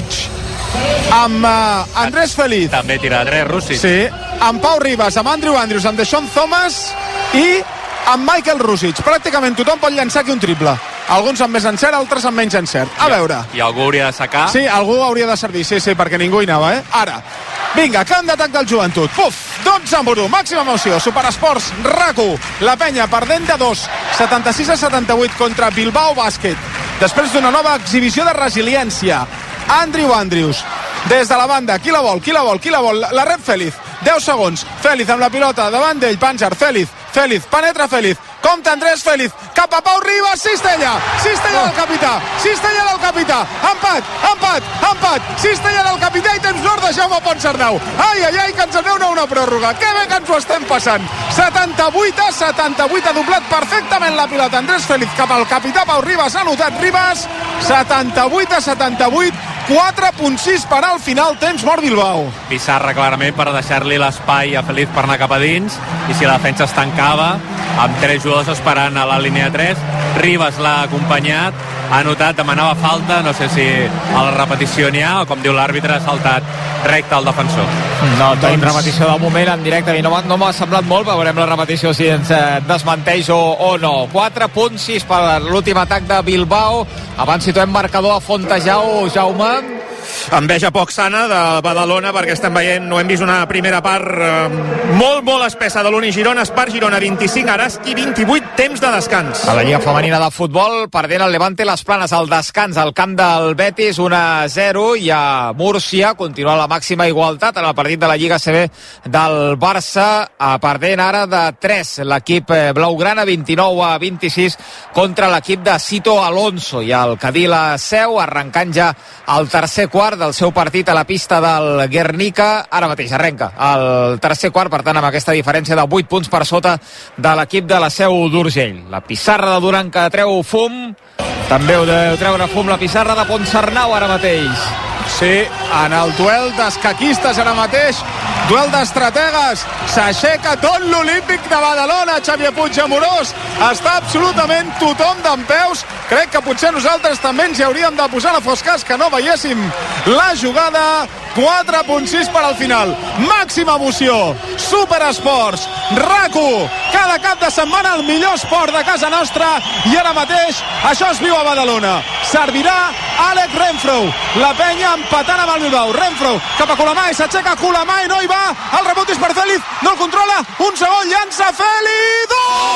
amb uh, Andrés Feliz, També tira de tres, Russi. sí, amb Pau Ribas, amb Andrew Andrews, amb Deshaun Thomas i amb Michael Rusic. Pràcticament tothom pot llançar aquí un triple. Alguns amb més encert, altres amb menys encert. A veure. I algú hauria de sacar. Sí, algú hauria de servir, sí, sí, perquè ningú hi anava, eh? Ara, vinga, camp d'atac del Joventut. Puf, dotze amb un, màxima emoció. Superesports, RAC u, la penya perdent de dos, setanta-sis a setanta-vuit contra Bilbao Bàsquet. Després d'una nova exhibició de resiliència. Andrew Andrews, des de la banda, qui la vol, qui la vol, qui la vol, la rep Feliz, deu segons, Feliz amb la pilota, davant d'ell, Panjar, Feliz, Feliz, penetra Feliz, compta Andrés Feliz, cap a Pau Ribas, Cistella, Cistella del capità, Cistella del capità, empat, empat, empat, Cistella del capità i temps nord de Jaume Ponsarnau. Ai, ai, ai, que ens aneu a una pròrroga, que bé que ens ho estem passant. setanta-vuit a setanta-vuit, ha doblat perfectament la pilota Andrés Feliz cap al capità Pau Ribas, ha notat Ribas, setanta-vuit a setanta-vuit, quatre punt sis per al final, temps mort Bilbao. Pissarra clarament per deixar-li l'espai a Feliz per anar cap a dins, i si la defensa es tancava amb tres jugadors esperant a la línia tres, Ribas l'ha acompanyat, ha notat, demanava falta, no sé si a la repetició n'hi ha o com diu l'àrbitre ha saltat recte al defensor. No tenim repetició de moment en directe, a mi no m'ha no m'ha semblat molt, veurem la repetició si ens eh, desmenteix o, o no. quatre punt sis per l'últim atac de Bilbao. Abans situem marcador a Fontejau, Jaume. Enveja poc sana de Badalona, perquè estem veient, no hem vist una primera part eh, molt, molt espessa de l'Uni Girona. Espart Girona vint-i-cinc, Araski vint-i-vuit, temps de descans. A la Lliga Femenina de Futbol, perdent el Levante les Planes al descans al camp del Betis, un a zero, i a Múrcia continua la màxima igualtat en el partit de la Lliga C B del Barça, a perdent ara de tres l'equip blaugrana, vint-i-nou a vint-i-sis contra l'equip de Sito Alonso, i el Cadí la Seu arrencant ja el tercer quart del seu partit a la pista del Guernica. Ara mateix arrenca el tercer quart, per tant amb aquesta diferència de vuit punts per sota de l'equip de la Seu d'Urgell. La pissarra de Duran que treu fum, també ho deu treure fum la pissarra de Ponsarnau ara mateix. Sí, en el duel d'escaquistes ara mateix, duel d'estrategues, s'aixeca tot l'Olímpic de Badalona. Xavier Puig Amorós, està absolutament tothom dempeus. Crec que potser nosaltres també ens hi hauríem de posar a fos cas que no veiéssim la jugada. Quatre punt sis per al final, màxima emoció. Superesports, RAC u, cada cap de setmana el millor esport de casa nostra, i ara mateix això es viu a Badalona. Servirà Àlex Renfro, la penya empatant amb el Bilbao. Renfro cap a Coulamay, s'aixeca Coulamay, no hi va, el rebot és per Feliz, no el controla, un segon, llança Feliz,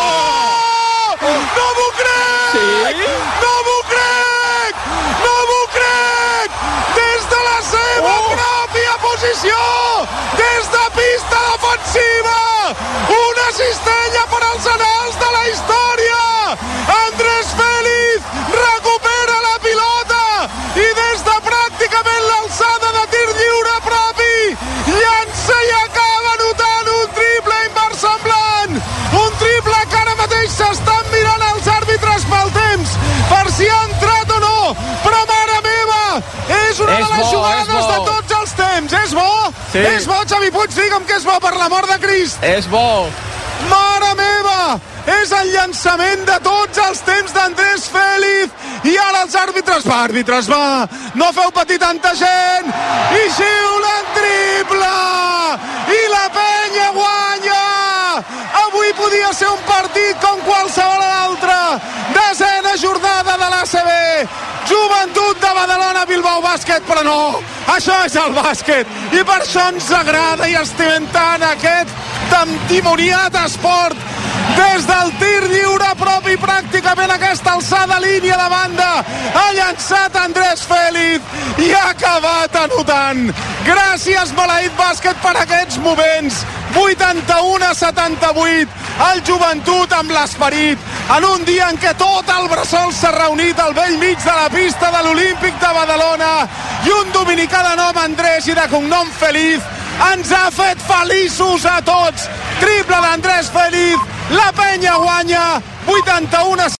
oh! No m'ho crec! Sí? No m'ho crec! No m'ho crec! cistella per als anals de la història. Andrés Félix recupera la pilota i des de pràcticament l'alçada de tir lliure propi llança i acaba notant un triple inversemblant, un triple que ara mateix s'estan mirant els àrbitres pel temps per si ha entrat o no, però mare meva, és una és de les bo, jugades de tots els temps. És bo? Sí. És bo, Xavi Puig, digue'm que és bo, per l'amor de Crist. És bo. Mare meva, és el llançament de tots els temps d'Andrés Félix i ara els àrbitres, va, àrbitres, va, no feu patir tanta gent i xiulen triple i la penya guanya. Avui podia ser un partit com qualsevol altre. Desena jornada de l'A C B, Joventut de Badalona, Bilbao Bàsquet, però no, això és el bàsquet i per això ens agrada i estimem tant aquest testimoniat esport. Des del tir lliure propi, pràcticament aquesta alçada, línia de banda, ha llançat Andrés Félix i ha acabat anotant. Gràcies, maleït bàsquet, per aquests moments. vuitanta-u a setanta-vuit, el Joventut amb l'esperit, en un dia en què tot el Bressol s'ha reunit al vell mig de la pista de l'Olímpic de Badalona i un dominicà de nom Andrés i de cognom Feliz ens ha fet feliços a tots. Triple d'Andrés Félix, la penya guanya vuitanta-u a